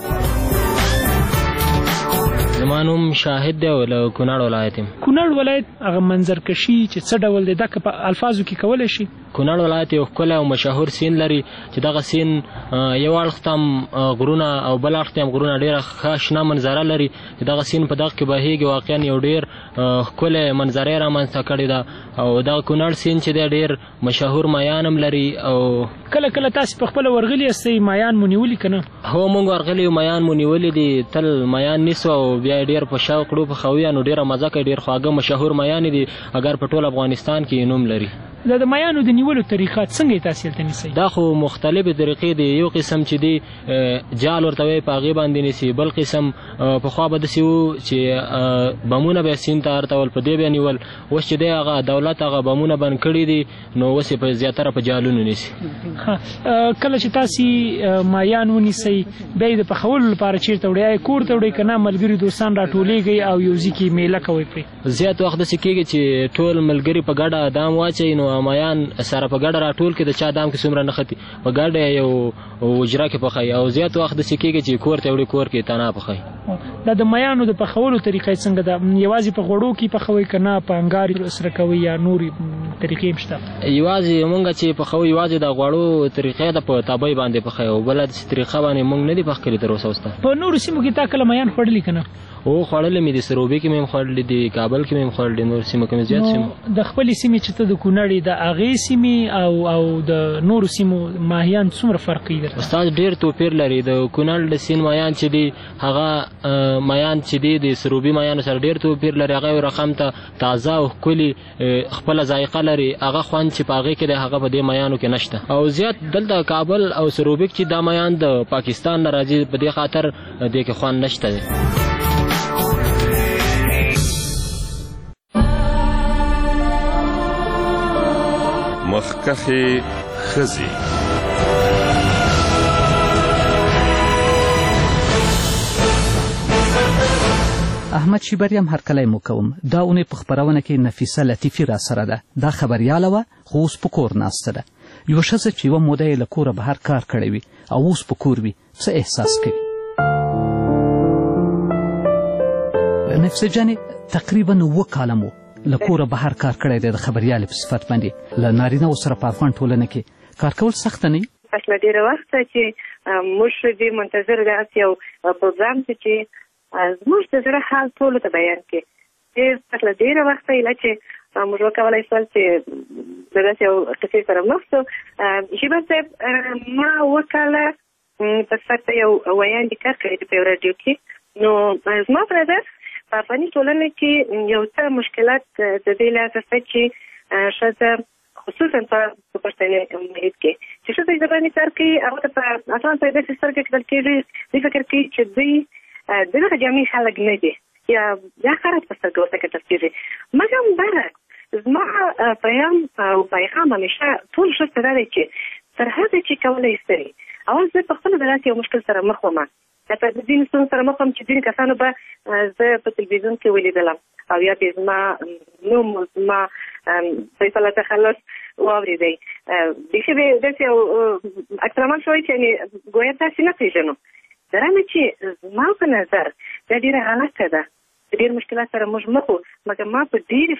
زما نوم شاهد دی او له کونړ ولایت یم. کونړ ولایت هغه منظرکشي چې څه ډول دی دا که په الفاظو کې کولی شي؟ کونړ ولایت یو ښکلی او مشهور سیند لري چې دغه سیند یو اړخ ته هم غرونه او بل اړخ ته هم غرونه ډېره ښه شنه منظره لري چې دغه سیند په دغه کې بهیږي. واقعا یو ډېر ښکلی منظره یې رامنځته کړې ده او دغه کونړ سیند چې دی ډېر مشهور مایان هم لري. او کله کله تاسې په خپله ورغلي یاستئ مایان مو نیولي که نه؟ هو موږ ورغلي مایان مو نیولي دي، تل مایان نیسو او بیا یې ډېر په شوق کړو په خوي نو ډېره مزه کوي، ډېر خواږه مشهور مایان دي اگر په ټول افغانستان کې نوم لري. د مایانو د نیولو طریقه څنګه یې تاسې هلته نیسئ؟ دا خو مختلفې طریقې دي. یو قسم چې دی جال ورته وایي په هغې باندې نیسي، بل قسم پخوا به داسې وو چې بمونه به یې سیند ته ارتول، په دې به یې نیول. اوس چې دی هغه دولت هغه بمونه بند کړي دي نو اوس یې په زیاتره په جالونو نیسي. کله چې تاسې مایان ونیسئ بیا یې د پخولو لپاره چېرته وړئ؟ آیا کور ته وړئ که نه ملګري دوستان راټولېږئ او یو ځای کې میله کوئ پرې؟ زیات وخت داسې کېږي چې ټول ملګري په ګډه دام واچوي نو مایان سره په ګډه راټول کړي، د چا دام کې څومره نښتي په ګډه یو حجره کې پخوي. او زیات وخت داسې کېږي چې کور ته وړي کور کې تنها پخوي. دا د مایانو د پخولو طریقه څنګه ده؟ یوازې په غوړو کې پخوي که نه په انګار سره کوي یا نورې طریقې هم شته؟ یوازې مونږ چې پخوو یوازې د غوړو طریقې ده په تابۍ باندې پخوي او بله داسې طریقه باندې مونږ نه دي پخ کړي تر اوسه وروسته. په نورو سیمو کې تا کله مایان خوړلي که نه؟ او خوړلې مې دي، سروبي کې مې هم خوړلې دي، کابل کې مې هم خوړلې، نور سیمو کې مې زیات سیمو. د خپلې سیمې چې ته د کونړ د هغې سیمې او د نورو سیمو ماهیان څومره فرق یې درته؟ استاد ډېر توپیر لري. د کونړ د سیند مایان چې دي هغه مایان چې دي د سروبي مایانو سره ډېر توپیر لري. هغه یو رقم ته تازه او ښکلي خپله ذایقه لري. هغه خوند چې په هغې کې دی هغه په دې مایانو کې نشته. او زیات دلته کابل او سروبي چې دا مایان د پاکستان نه راځي په دې خاطر دې کې خوند نشته دی. مخکخې ښځې. احمد شیبری هم هرکلی مو کوم. دا اونې په خپرونه کې نفیسه لطیفي را سره ده. دا خبریاله وه خو اوس په کور ناسته ده. یوه ښځه چې یوه موده یې له کوره بهر کار کړی وي او اوس په کور وي څه احساس کوي؟ نفیسه جانې تقریبا 9 کاله مو له کوره بهر کار کړی دی د خبریال په صفت باندې له نارینهو سره په افغان ټولنه کې کار کول سخته نه وي؟ پس له ډېره وخته چې موږ دې منتظر دغسې یو پروګرام چې زموږ د زړه حال ټولو ته بیان کړي. پس له ډېره وخته ایله چې موږ وکولی شول چې د داسې یو قصې سره مخ شو. شیبه صاحب ما وکاله په صفت یو ویاندې کار کړی دی په یو راډیو کې. نو زما په نظر په افغاني ټولنه کې یو څه مشکلات د دې له اساسه چې ښځه خصوصا په پښتني محیط کې چې ښځه د باندې کار کوي هغه ته په اسان په داسې سترګې کتل کېږي دوی فکر کوي چې دوی دغه جامع خلک نه دي یا خراب په سترګو ورته کتل کېږي. مګر برعکس زما پیام او پیغام همیشه ټول ښځو ته دا دی چې تر هغې چې کولی شئ اول زه په خپله د داسې یو مشکل سره مخ وم لکه د ځینو ستونزو سره مخ وم چې ځینې کسانو به زه په تلویزیون کې ولیدلم او یا به زما نوم زما فیصله تخلص واورېدی بیخي به داسې یو اکرمان شوی چې ګویا تاسې نه پېژنو. درنه چې زما په نظر دا ډېره غلطه ده. ډېر مشکلات سره موږ مخ وو مګر ما په ډېر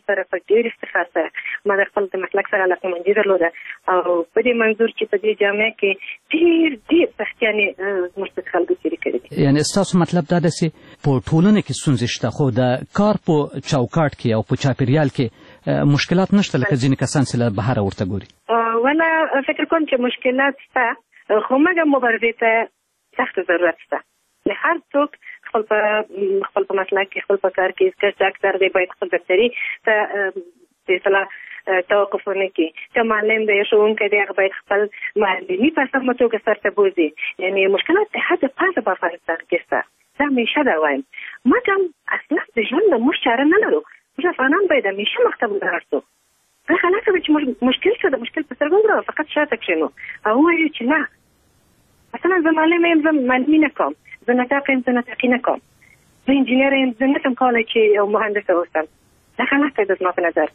افتخار سره ما د خپل د مسلک سره علاقمندي درلوده او په دې منظور چې په دې جامعه کې ډېر سختیانې زموږ څخه خلکو تېرې کړې دي. یعنې ستاسو مطلب دا ده چې په ټولنه کې ستونزې شته خو د کار په چوکاټ کې او په چاپېریال کې مشکلات نشته لکه ځینې کسان چې له بهره ورته ګوري؟ والا فکر کوم چې مشکلات شته خو مګر مبارزې ته سخت ضرورت شته. هر څوک خپل په مسلک کې خپل په کار کې که ډاکټر دی باید خپل ډاکټري ته په اصطلاح توقف ونه کړي. که معلم دی یا ښوونکی دی هغه باید خپل معلمي په سمه توګه سرته بوځي. یعنې مشکلات د حد پاسه په افغانستان کې شته. زه همیشه دا وایم مګر اصلا د ژوند نه موږ چاره نه لرو. موږ افغانان باید همیشه مخته ولاړ شو. دا خلاصه ده چې موږ مشکل شو د مشکل په سترګو وګورو فقط شاته کښېنو او ووایو چې نه مثلا زه معلم یم زه معلمي نه کوم زه نطاق یم زه نطاقي نه کوم زه انجینر یم زه نه شم کولی چې یو مهندسه اوسم. دا غلطه ده زما په نظر.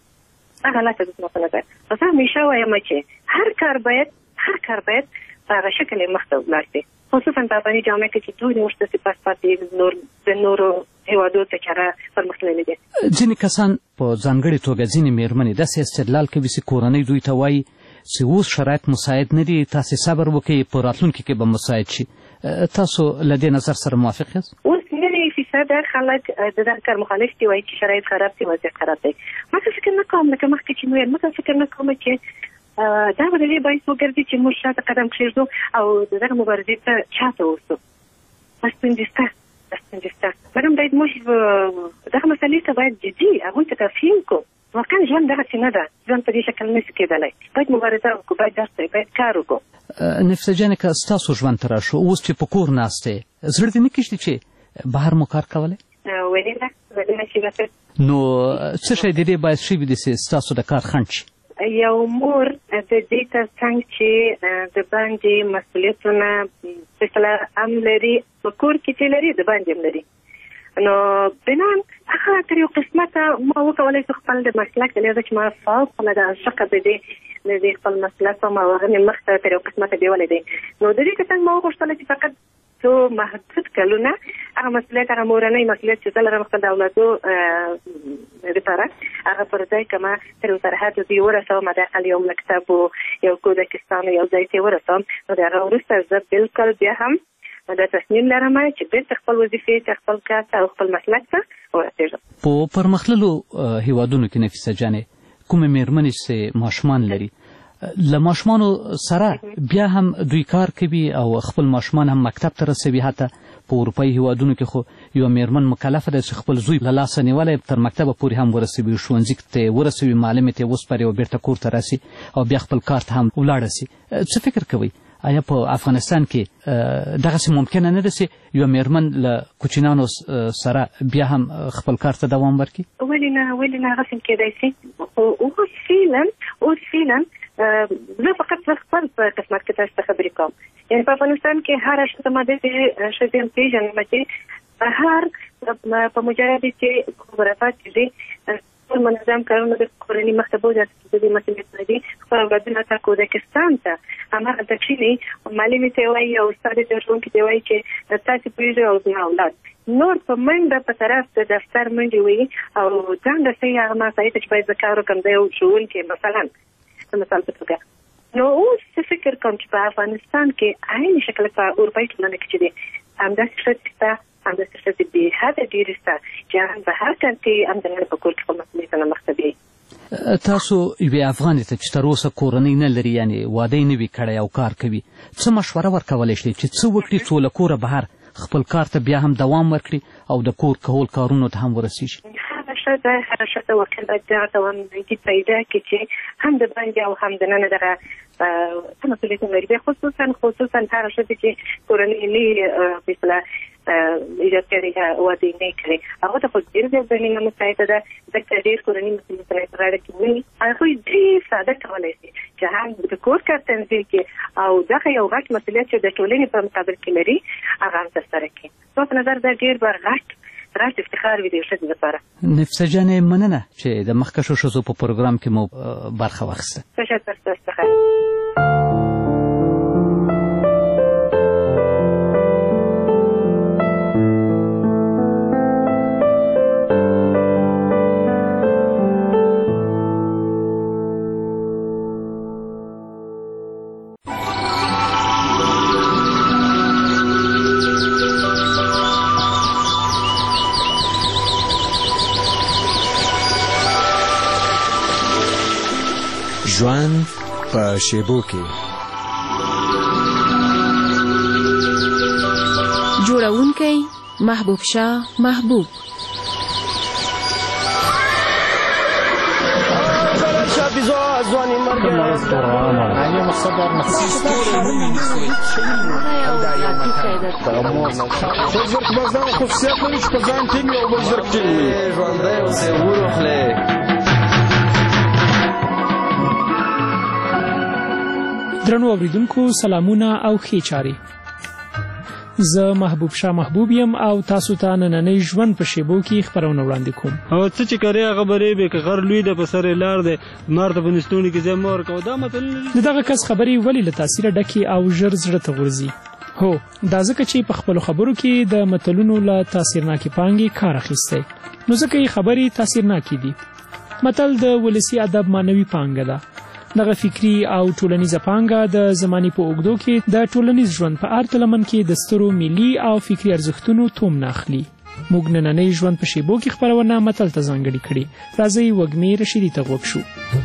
زه همیشه وایم چې هر کار باید په هغه شکل یې مخته ولاړ شي خصوصا په افغاني جامعه کې چې ټول موږ ته صفات پاتې د نورو هېوادو ته چې هغه پرمختللي دي. ځینې کسان په ځانګړې توګه ځینې مېرمنې داسې استدلال کوي چې کورنۍ دوی ته وایي چې اوس شرایط مساعد نه دي تاسې صبر وکړئ په راتلونکي کې به مساعد شي. تاسو له دې نظر سره موافق یاست؟ اوس 90% خلک د دغه کار مخالف دي وایي چې شرایط خراب دي وضعیت خراب دی. ما څه فکر نه کوم لکه مخکې چې مې ویل ما څه فکر نه کوم چې دا به د دې باعث وګرځي چې موږ شاته قدم کښېږدو او د دغه مبارزې ته شاته اوسو. ستونزې شته مګر باید موږ دغه مسلې ته باید جدي هغوی ته تفهیم کړو. واقعا ژوند دغسې نه ده. ژوند په دې شکل نشي کېدلی. باید مبارزه وکړو باید درس دی باید کار وکړو. نفیسه جانې که ستاسو ژوند ته راشو اوس چې په کور ناست یې زړه دې نه کېږدي چې بهر مو کار کولی؟ ولې نه شي بس. نو څه شی د دې باعث شوي دي چې ستاسو د کار خنډ شي؟ یو مور د دې تر څنګ چې د باندې مسؤلیتونه په اصطلاح هم لري په کور کې چې لري د باندې هم لري. نو بنان هغه تر یو قسمته ما وکولی شو خپل د مسلک د لحاظه چې ما فوق د شقه د دې خپل مسلک په هغه مې مخته تر یو قسمته بیولی دی. نو د دې که څنګه ما وغوښتله چې فقط څو محدود کلونه هغه مسؤلیت هغه مورنی مسؤلیت چې زه لرم خپل د اولادو دپاره هغه پر ځای که ما تر یو سرحد دې ورسوم حداقل یو مکتب و یو کودکستان یو ځای ته ورسوم نو د هغه وروسته زه بلکل بیا هم دا تصمیم لرم چې بیرته خپل وظیفې ته خپل کار ته او خپل مسلک ته ورسېږم. په پرمختللو هیوادونو کې نفیسه جانې کومې مېرمنې چې ماشومان لري له ماشومانو سره بیا هم دوی کار کوي او خپل ماشومان هم مکتب ته رسوي. حتی په اروپایي هیوادونو کې خو یوه مېرمن مکلفه ده چې خپل زوی له لاسه نیولی تر مکتبه پورې هم ورسوي ښوونځي ته ورسوي معلمې ته وسپاري او بیرته کور ته راسي او بیا خپل کار ته هم ولاړه سي. څه فکر کوئ آیا په افغانستان کې دغسې ممکنه نه ده چې یوه مېرمن له کوچنیانو سره بیا هم خپل کار ته دوام ورکړي؟ ولې نه هغسې کېدای شي خو اوس فعلا زه فقط خپل په قسمت کې تاسو ته خبرې کوم. یعنې په افغانستان کې هره ښځه ما داسې ښځې هم پېژنم چې هر په مجرد چې مبارزات چې دي ټول منظم کارونه د کورنۍ مخ ته بوځي د دې مسئولیت نه دي خو اولادونه تا کوزاکستان ته هماغه د چینی معلم ته وایي او استاد ته ورونکي ته وایي چې تاسو پیژو او زما اولاد نور په منډه په طرف د دفتر منډې وي او ځان د سي هغه مسایل چې باید ذکر وکم دی او ښوونکي مثلا مثال په توګه نو اوس فکر کوم چې په افغانستان کې عین شکل په اروپایي ټولنه کې چې دی همداسې شته همداسې شته به هدا ډېر شته چې هم به هر کال کې همدغه په کور کې په مسؤلیتونه مخته دی. تاسو یوې افغانې ته چې تر اوسه کورنۍ نه لري یعنې واده یې نه وي کړی او کار کوي څه مشوره ورکولی شئ چې څه وکړي څو له کوره بهر خپل کار ته بیا هم دوام ورکړي او د کور کول کارونو ته هم ورسیږي؟ هر شته وکیل باید دغه دوام پیدا کړي چې هم د باندې او هم د نن دغه څه مسؤلیتونه لري خصوصا هغه شته چې کورنۍ نه مثلا ایجاد کړي واده نه کړي هغه ته خو ډېر ځینې مسایل ده ځکه ډېر کورنۍ مسؤلیتونه په غاړه کې وي هغه ډېر ساده کولی شي چې هم د کور کار تنظیم کړي او دغه یو غټ مسؤلیت چې د ټولنې په مقابل کې لري هغه هم ترسره کړي. په نظر دا ډېر غټ افتخار وي د یو ښځې لپاره. نفسه جانې مننه چې د مخکښو ښځو په پروګرام کې مو برخه واخیسته. تشکر ستاسو څخه. ژوند په شیبو کې جوړونکی محبوب شاه محبوب درنو اوریدونکو سلامونه او ښې چارې. زه محبوب شاه محبوب یم او تاسو ته نننی ژوند په شیبو کې خپرونه وړاندې کوم. او څه چې کوي هغه برې به که غر لوی ده په سر لار دی مار ته په نستوني کې ځای مه ورکوه دا متل د دغه کس خبرې ولې له تاثیره ډکې او ژر زړه ته غورځي؟ هو دا ځکه چې په خپلو خبرو کې د متلونو له تاثیرناکې پانګې کار اخیستی نو ځکه یې خبرې تاثیرناکې دي. متل د ولسي ادب معنوي پانګه ده. دغه فکري او ټولنیزه پانګه د زمانې په اوږدو کې د ټولنیز ژوند په هر لمن کې د سترو ملي او فکري ارزښتونو تومنه اخلي. موږ نننی ژوند په شیبو کې خپرونه متل ته ځانګړې کړې. راځئ وږمې رشیدي ته غوږ شو.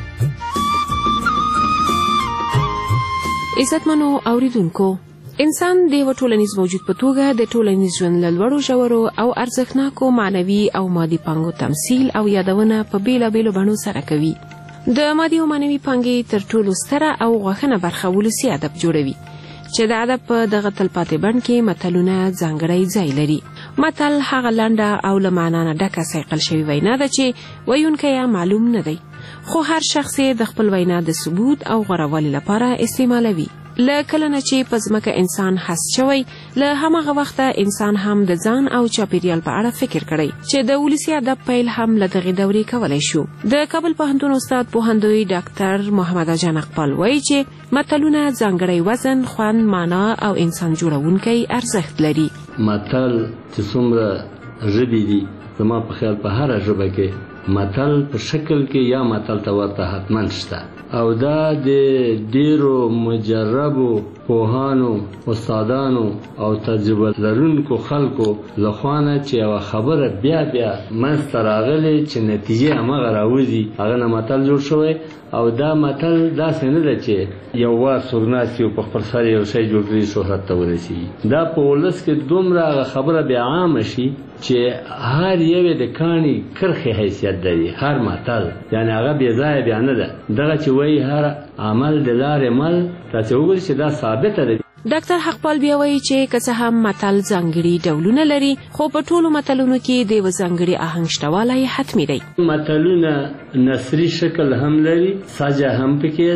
عزتمنو اوریدونکو، انسان د یو ټولنیز موجود په توګه د ټولنیز ژوند له لوړو ژورو او ارزښتناکو معنوي او مادي پانګو تمثیل او یادونه په بیلابیلو بڼو سره کوي. د مادي او معنوي پانګې تر ټولو ستره او غوښنه برخه ولسي ادب جوړوي چې د ادب په دغه تلپاتې بڼ کې متلونه ځانګړی ځای لري. متل هغه لنډه او له معنا نه ډکه صیقل شوې وینا ده چې ویونکی یې معلوم نه دی خو هر شخص د خپل وینا د ثبوت او غوره والي لپاره استعمالوي. له کله نه چې په ځمکه انسان هست شوی له هماغه وخته انسان هم د ځان او چاپیریال په اړه فکر کړی چې د ولسي ادب پیل هم له دغې دورې کولی شو. د کابل پوهنتون استاد پوهندوی ډاکټر محمد جان اقبال وایي چې متلونه ځانګړی وزن، خوند، معنا او انسان جوړونکی ارزښت لري. متل چې څومره ژبې دي زما په خیال په هره ژبه کې متل په شکل کې یا متل ته ورته حتما شته او دا د ډیرو مجربو پوهانو استادانو او تجربه لرونکو خلکو لخوا نه چې یوه خبره بیا بیا منځته راغلې چې نتیجې هماغه راوځي هغه نه متل جوړ شوی او دا متل داسې نه ده چې یو وار څوک ناست وي او په خپل سر یو شی جوړ کړي شهرت ته ورسېږي. دا په ولس کې دومره هغه خبره بیا عامه شي چې هر یو د کاڼي کرښې حیثیت لري. هر متل یعنې هغه بې ځایه بیا نه ده. دغه چې وایي هر عمل د لارې مل تاسې وګورئ چې دا ثابته ده. ډاکټر حقپال بیا وایي چې که څه هم متل ځانګړي ډولونه لري خو په ټولو متلونو کې د یوه ځانګړي آهنګ شتوالی حتمي دی. متلونه نثري شکل هم لري، سجه هم پکې ده،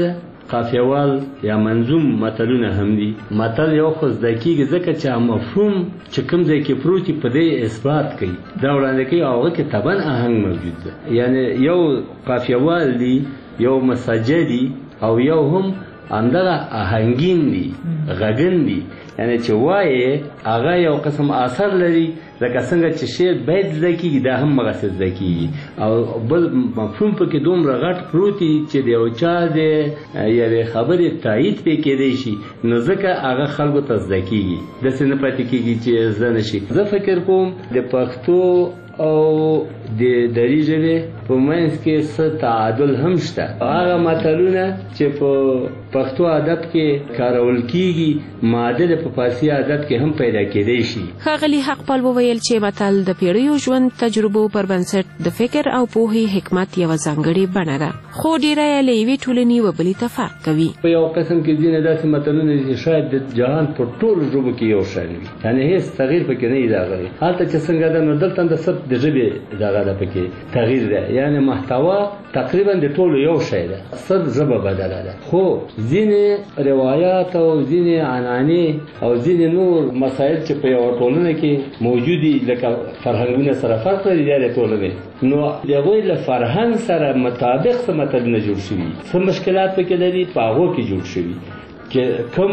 قافیوال یا منظوم متلونه هم دي. متل یو خو زده کېږي ځکه چې مفهوم چې کوم ځای کې پروت په دې اثبات کوي دا وړاندې کوي او هغه کې طبعا آهنګ موجود ده. یعنی یو قافیوال دي یو مسجع دي او یو هم همدغه آهنګین دي غږن دي. یعنی چې وایي هغه یو قسم اثر لري لکه څنګه چې شعر باید زده کېږي دا هم هغسې زده کېږي او بل مفهوم پکې دومره غټ پروت وي چې د یو چا د یوې خبرې تایید پرې کېدی شي نو ځکه هغه خلکو ته زده کېږي داسې نه پاتې کېږي چې زده نه شي. زه فکر کوم د پښتو او د دري ژبې په منځ کې څه تعادل هم شته. هغه متلونه چې په پښتو ادب کې کارول کېږي معادل په فارسي ادب کې هم پیدا کېدی شي. ښاغلي حقپال وویل چې متل د پیړیو ژوند تجربو پر بنسټ د فکر او پوهې حکمت یوه ځانګړې بڼه ده خو ډیره یې له یوې ټولنې و بلې ته فرق کوي. په یو قسم کې ځینې داسې متلونه چې شاید د جهان په ټولو ژبو کې یو شان وي یعنې هېڅ تغییر پکې نه وي راغلی. هلته چې څنګه ده نو دلته د صرف د ژبې دغه ده پکې تغییر ده یعنې محتوا تقریبا د ټولو یو شی ده صرف ژبه بدله ده. خو ځینې روایات او ځینې عنعنې او ځینې نور مسایل چې په یوه ټولنه کې موجود دي لکه فرهنګونه سره فرق لري د ټولنې نو د هغوی له فرهنګ سره مطابق څه متلونه جوړ شوي څه مشکلات پکې لري په هغو کې جوړ شوي چې کوم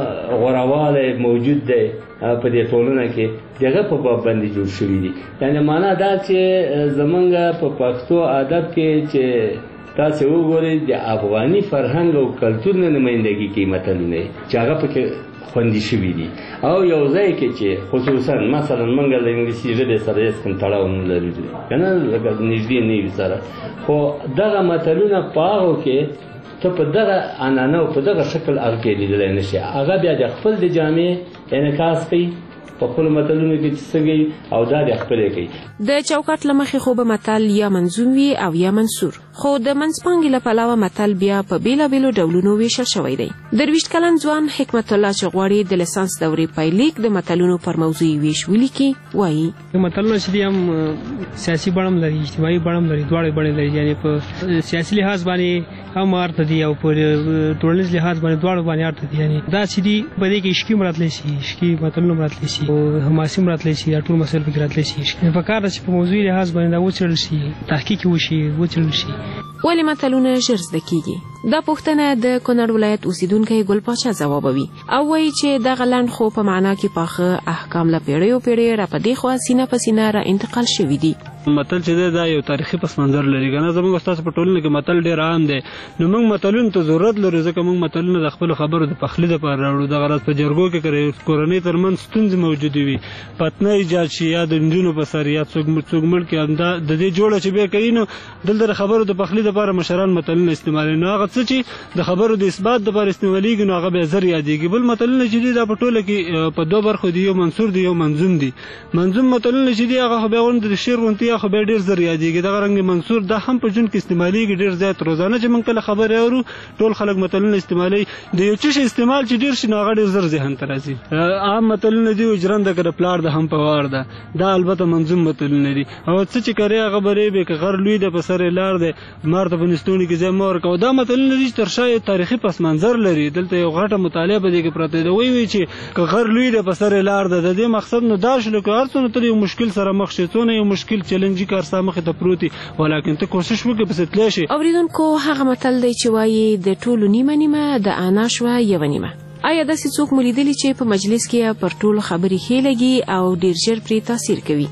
غوروالی موجود دی په دې ټولنه کې دغه په باب باندې جوړ شوي دي. یعنې معنا دا چې زمونږ په پښتو ادب کې چې تاسې وګورئ د افغاني فرهنګ او کلتور نه نمایندګي کوي متلونه چې هغه پکې خوندي شوي دي او یو ځای کې چې خصوصا مثلا موږ له انګلیسي ژبې سره هېڅ کوم تړاو نه لرو که نه لکه نږدې نه وي سره خو دغه متلونه په هغو کې ته په دغه عنعنه او په دغه شکل هغه کې لیدلی نه شي. هغه بیا د خپل د جامې انعکاس کوي په خپلو متلونو کې چې څه کوي او دا د خپلې کوي. د چوکاټ له مخې خو به متل یا منظوم وي او یا منثور خو د منځپانګې له پلوه متل بیا په بېلابېلو ډولونو ویشل شوی دی. 23 کلن ځوان حکمت الله چې غواړي د لیسانس دورې پایلیک د متلونو پر موضوع ویش ولیکي وایي متلونه چې دي هم سیاسي بڼه هم لري اجتماعي بڼه هم لري دواړه بڼې لري یعنې په سیاسي لحاظ باندې هم ارته دي او په ټولنیز لحاظ باندې دواړو باندې ارته دي. یعنې دا چې دي په دې کې عشقي هم راتلی شي عشقي متلونه هم راتلی شي او حماسي هم راتلی شي دا ټول مسایل پکې راتلی شي. په کار ده چې په موضوعي لحاظ باندې دا وڅېړل شي تحقیق وشي وڅېړل شي. ولې متلونه ژر زده کیږي؟ دا پوښتنه د کونړ ولایت اوسیدونکی ګل پاچا ځوابوي او وایي چې دغه لنډ خو په معنا کې پاخه احکام له پیړیو پیړۍ را په دې خوا سینه په سینه را انتقال شوي دي. متل چې دی دا یو تاریخي پس منظر لري که نه زموږ ستاسو په ټولنه کې متل ډېر عام دی نو موږ متلونو ته ضرورت لرو ځکه موږ متلونه د خپلو خبرو د پخلي دپاره راوړو. دغه راز په جرګو کې که کورنۍ ترمنځ ستونزې موجودې وي فتنه ایجاد شي یا د نجونو په سر یا څوک مړ کړي همدا د دې جوړه چې بیا کوي نو دلته د خبرو د پخلي دپاره مشران متلونه استعمالوي نو هغه څه چې د خبرو د اثبات دپاره استعمالېږي نو هغه بیا زر یادېږي. بل متلونه چې دي دا په ټوله کې په دوه برخو دي یو منثور دی یو منظوم دی. منظوم متلونه چې دي هغه خو بیا غونډې د شعر غوندې خو بیا ډېر زر یادېږي. دغه رنګ منثور دا هم په ژوند کې استعمالېږي ډېر زیات روزانه چې موږ کله خبرې اورو ټول خلک متلونه استعمالوي د یو څه شي استعمال چې ډېر شي نو هغه ډېر زر ذهن ته راځي. عام متلونه دي ژرنده که د پلار ده هم په وار ده دا البته منظوم متلونه دي او څه چې کرې هغه برې به که غر لوی ده په سر یې لار دی مار ته په نستوڼي کې ځای مه ورکوه. دا متلونه دي چې تر شا یو تاریخي پس منظر لري. دلته یو غټه مطالعه په دې کې پرته ده وایي چې که غر لوی ده په سر یې لار ده د دې مقصد نو دا شلو که هر څونه ته یو مشکل سره مخ شې څونه یو مشکل چیلنجي کار ستا مخې ته پروت وي ولیکن ته کوشش وکړې پسې تلی شې. اورېدونکو هغه متل دی چې وایي د ټولو نیمه نیمه د انا شوه یوه نیمه. آیا داسې څوک مو لیدلي چې په مجلس کې پر ټولو خبرې ښې لګي او ډېر ژر پرې تاثیر کوي؟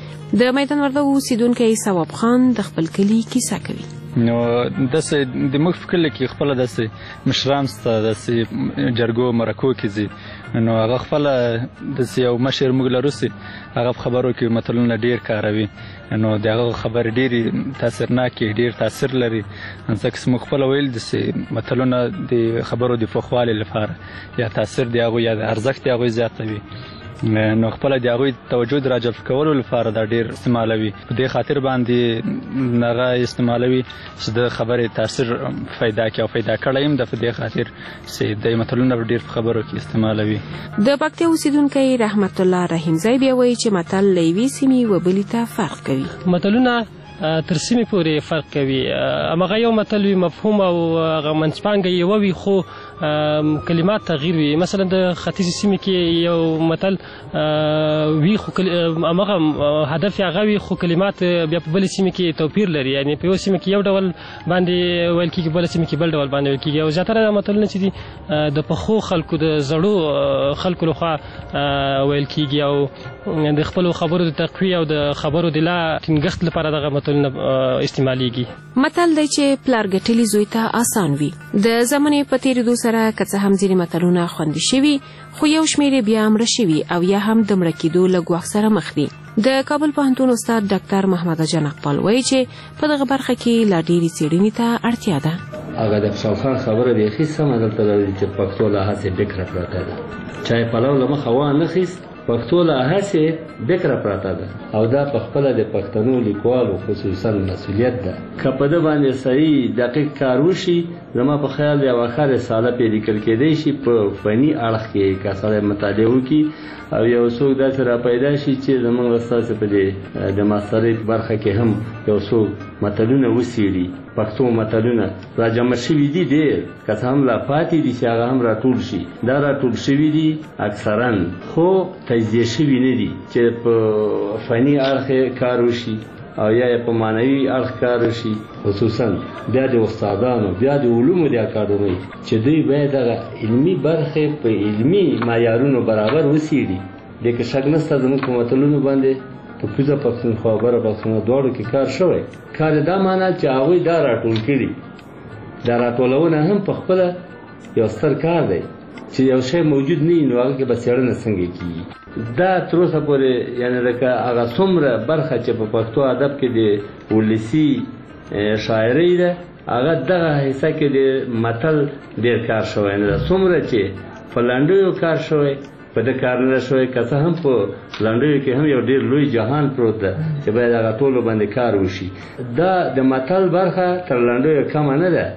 د میدان وردګو اوسیدونکی ثواب خان د خپل کلي کیسه کوي. نو داسې د موږ په کلي کې خپله داسې مشران شته داسې جرګو مرکو کې ځي نو هغه خپله داسې یو مشر موږ لرو چې هغه په خبرو کې متلونه ډېر کاروي نو د هغه خبرې ډېرې تاثیرناکې ډېر تاثیر لري ځکه چې موږ خپله ویل داسې متلونه د خبرو د پوخوالي لپاره یا تاثیر د هغوی یا د ارزښت د هغوی زیاتوي نو خپله د هغوی توجه د راجلب کولو لپاره دا ډېر استعمالوي په دې خاطر باندې هغه استعمالوي چې د خبرې تاثیر پیدا کړي او پیدا کړی هم د په دې خاطر چې د متلونه ډېر په خبرو کې استعمالوي. د پکتیا اوسیدونکی رحمت الله رحیمزی بیا وایي چې متل له یوې سیمې و بلې ته فرق کوي. متلونه تر سیمې پورې فرق کوي. هماغه یو متل وي مفهوم او هغه منځپانګه یوه وي خو کلمات تغییر وي. مثلا د ختیځې سیمې کې یو متل وي خو هماغه هدف هغه وي خو کلمات بیا په بلې سیمې کې توپیر لري. یعنې په یو سیمه کې یو ډول باندې ویل کېږي بله سیمه کې بل ډول باندې ویل کېږي. او زیاتره متلونه چې دي د پخو خلکو د زړو خلکو لخوا ویل کېږي او د خپلو خبرو د تقویې او د خبرو د لا ټینګښت لپاره دغه متلونه استعمالیږي. متل دی چې پلار ګټلي زوی ته آسان وي. د زمانې په تېرېدو سره که څه هم ځینې متلونه خوندي شوي خو یو شمېر بیا مړه شوي او یا هم د مړه کېدو له ګواښ سره مخ دي. د کابل پوهنتون استاد ډاکټر محمد جان اقبال وایي چې په دغه برخه کې لا ډېرې څېړنې ته اړتیا ده. هغه د خوشحال خان خبره بیخي سمه دلته ده چې پښتو له هسې بکره پرته ده. چای پلو له مخه وانخیست پښتو له هسې بکره پرته ده او دا په خپله د پښتنو لیکوالو خصوصا مسؤلیت ده. که په ده باندې صحیح دقیق کار وشي زما په خیال یوه ښه رساله پرې لیکل کېدی شي په فني اړخ کې که سړی مطالعه وکړي او یو څوک داسې را پیدا شي چې زموږ ستاسې په دې د ماسترۍ برخه کې هم یو څوک متلونه وڅېړي. پښتو متلونه را جمع شوي دي ډېر که څه هم لا پاتې دي چې هغه هم راټول شي. دا راټول شوي دي اکثرا خو تجزیه شوي نه دي چې په فني اړخ کار وشي او یا په معنوي اړخ کار وشي. خصوصا بیا د استادانو بیا د علومو د اکاډمۍ چې دوی باید دغه علمي برخې په علمي معیارونو برابر وڅېړي. دې کې شک نشته زموږ په متلونو باندې په کوزه پښتونخوا بره پښتونخوا دواړو کې کار شوی. کار دا معنا چې هغوی دا راټول کړي. دا راټولونه هم په خپله یو ستر کار دی چې یو شی موجود نه وي نو هغه کې به څېړنه څنګه کېږي. دا تر اوسه پورې یعنې لکه هغه څومره برخه چې په پښتو ادب کې د ولسي شاعرۍ ده هغه دغه حصه کې د متل ډېر کار شوی نه ده. څومره چې په لنډیو کار شوی په ده کار نه شوی که څه هم په لنډیو کې هم یو ډېر لوی جهان پروت ده چې باید هغه ټولو باندې کار وشي. دا د متل برخه تر لنډیو کمه نه ده.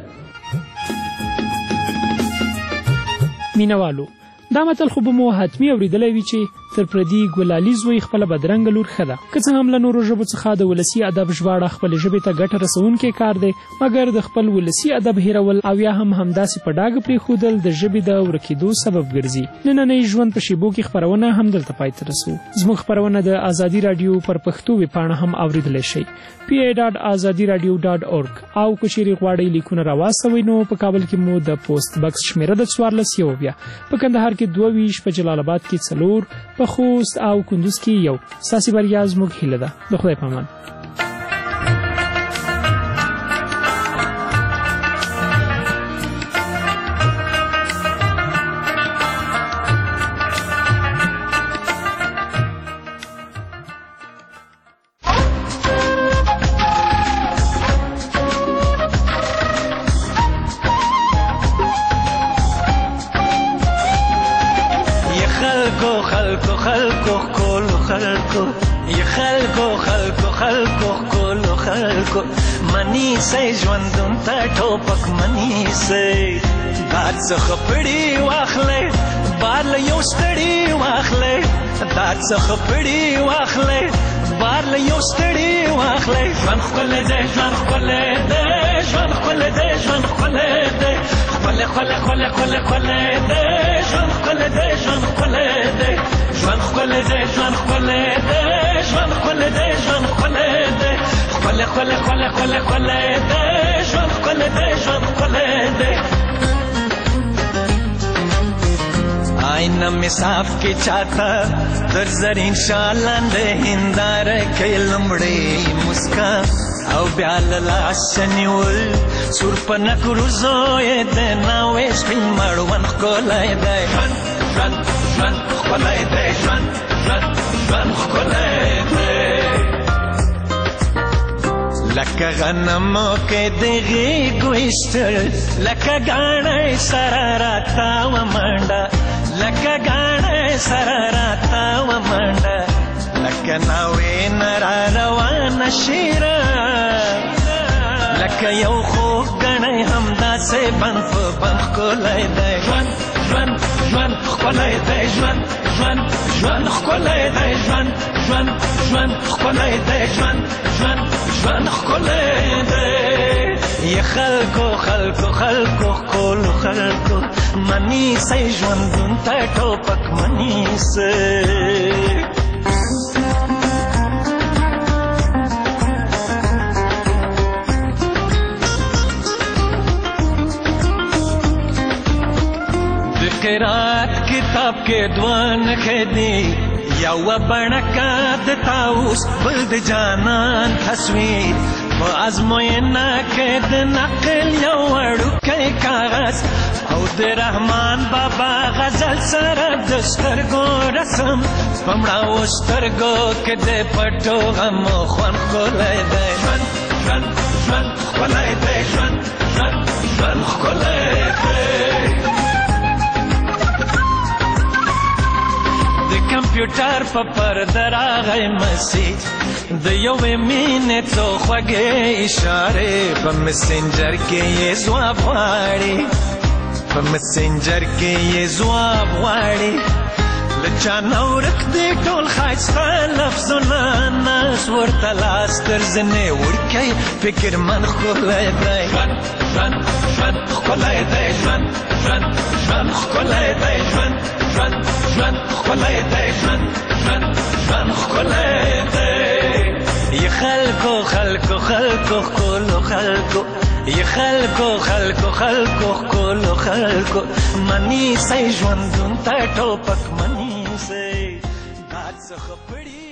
مینوالو دا متل خو به مو حتمي اورېدلی وي چې تر پردي ګلالي زوی خپله بدرنګه لور ښه ده. که څه هم له نورو ژبو څخه د ولسي ادب ژباړه خپلې ژبې ته ګټه رسوونکی کار دی مګر د خپل ولسي ادب هیرول او یا هم همداسې په ډاګه پرېښودل د ژبې د ورکېدو سبب ګرځي. نننۍ ژوند په شیبو کې خپرونه هم دلته پای ته رسو. زموږ خپرونه د ازادي راډیو پر پښتو ویبپاڼه هم اورېدلی شئ pa.azadiradio.org او که چیرې غواړئ لیکونه راواستوئ نو په کابل کې مو د پوسټ بکس شمېره ده 14 په کندهار کې 22 په جلال آباد کې 4 په خوست او کندوز کې 1. ستاسې بریا زموږ هیله ده. د خدای په امان. منی سي ژوندون ته ټوپک منی سي داد څخه پړی واخلې بار له یو ستړي واخلې داد څخه پړی واخلې بار له یو ستړي واخلې ژوند خپل دې ژوند خپل دې ژوند خپل دې ژوند خپل دې خپل خپل خپل خپل خپل دې ژوند خپل دې ژوند خپل دې ژوند خپل دې ژوند خپل دې ژوند خپل دې ژوند خپل دې خپل خپل خپل خپل خپل دې ژوند خپل دې ژوند خپل دې آئینه می صاف کې چاته در زرین شالند هندار کې لمړې مسکا او بیا لاس نیول سور په نکرو زوی دې ناوې سپین مړوند ښکلی دی ژوند ژوند ژوند ښکلی دی ژوند ژوند ژوند ښکلی دی لکه غنمو کې د غېږو ایستل لکه ګاڼۍ سره راتاوه منډه لکه ګاڼۍ سره راتاوه منډه لکه ناوې نه را روانه شیره لکه یو خوږ ګڼۍ همداسې بند په بند ښکلی دی ژوند ژوند ژوند ښکلی دی ژوند ژوند ژوند ښکلی دی ژوند ژوند ژوند ښکلی دی ژوند ژوند ژوند ښکلی دی ی خلکو خلکو خلکو ښکلو خلکو منیسئ ژوندون ته ټوپک منیسئ قرات کتاب کې دوه نښې دي یوه بڼکه د طاووس بل د جانان تصویر په ازموینه کې د نقل یو وړوکی کاغذ او د رحمان بابا غزل سره د سترګو رسم په مړاوو سترګو کې د پټو غمو خوند ښکلی دی ژوند ژوند ژوند ښکلی دی ژوند ژوند ژوند ښکلی دی کمپیوټر په پرده راغی مسیج د یوې مینې څو خوږې اشارې په مسنجر کې یې ځواب غواړي په مسنجر کې یې ځواب غواړي له چا نه ورک دی ټول ښایسته لفظونه ناس ورته لاس تر زنې وړکی فکرمن ښکلی دی ژوند ژوند ژوند ښکلی دی ژوند ژوند ژوند ښکلی دی ژوند ژوند ژوند ښکلی دی ژوند ژوند ژوند ښکلی دی ی خلکو خلکو خلکو ښکلو خلکو ی خلکو خلکو خلکو ښکلو خلکو منیسئ ژوندون ته ټوپک منیسئ دا څه ښه پړي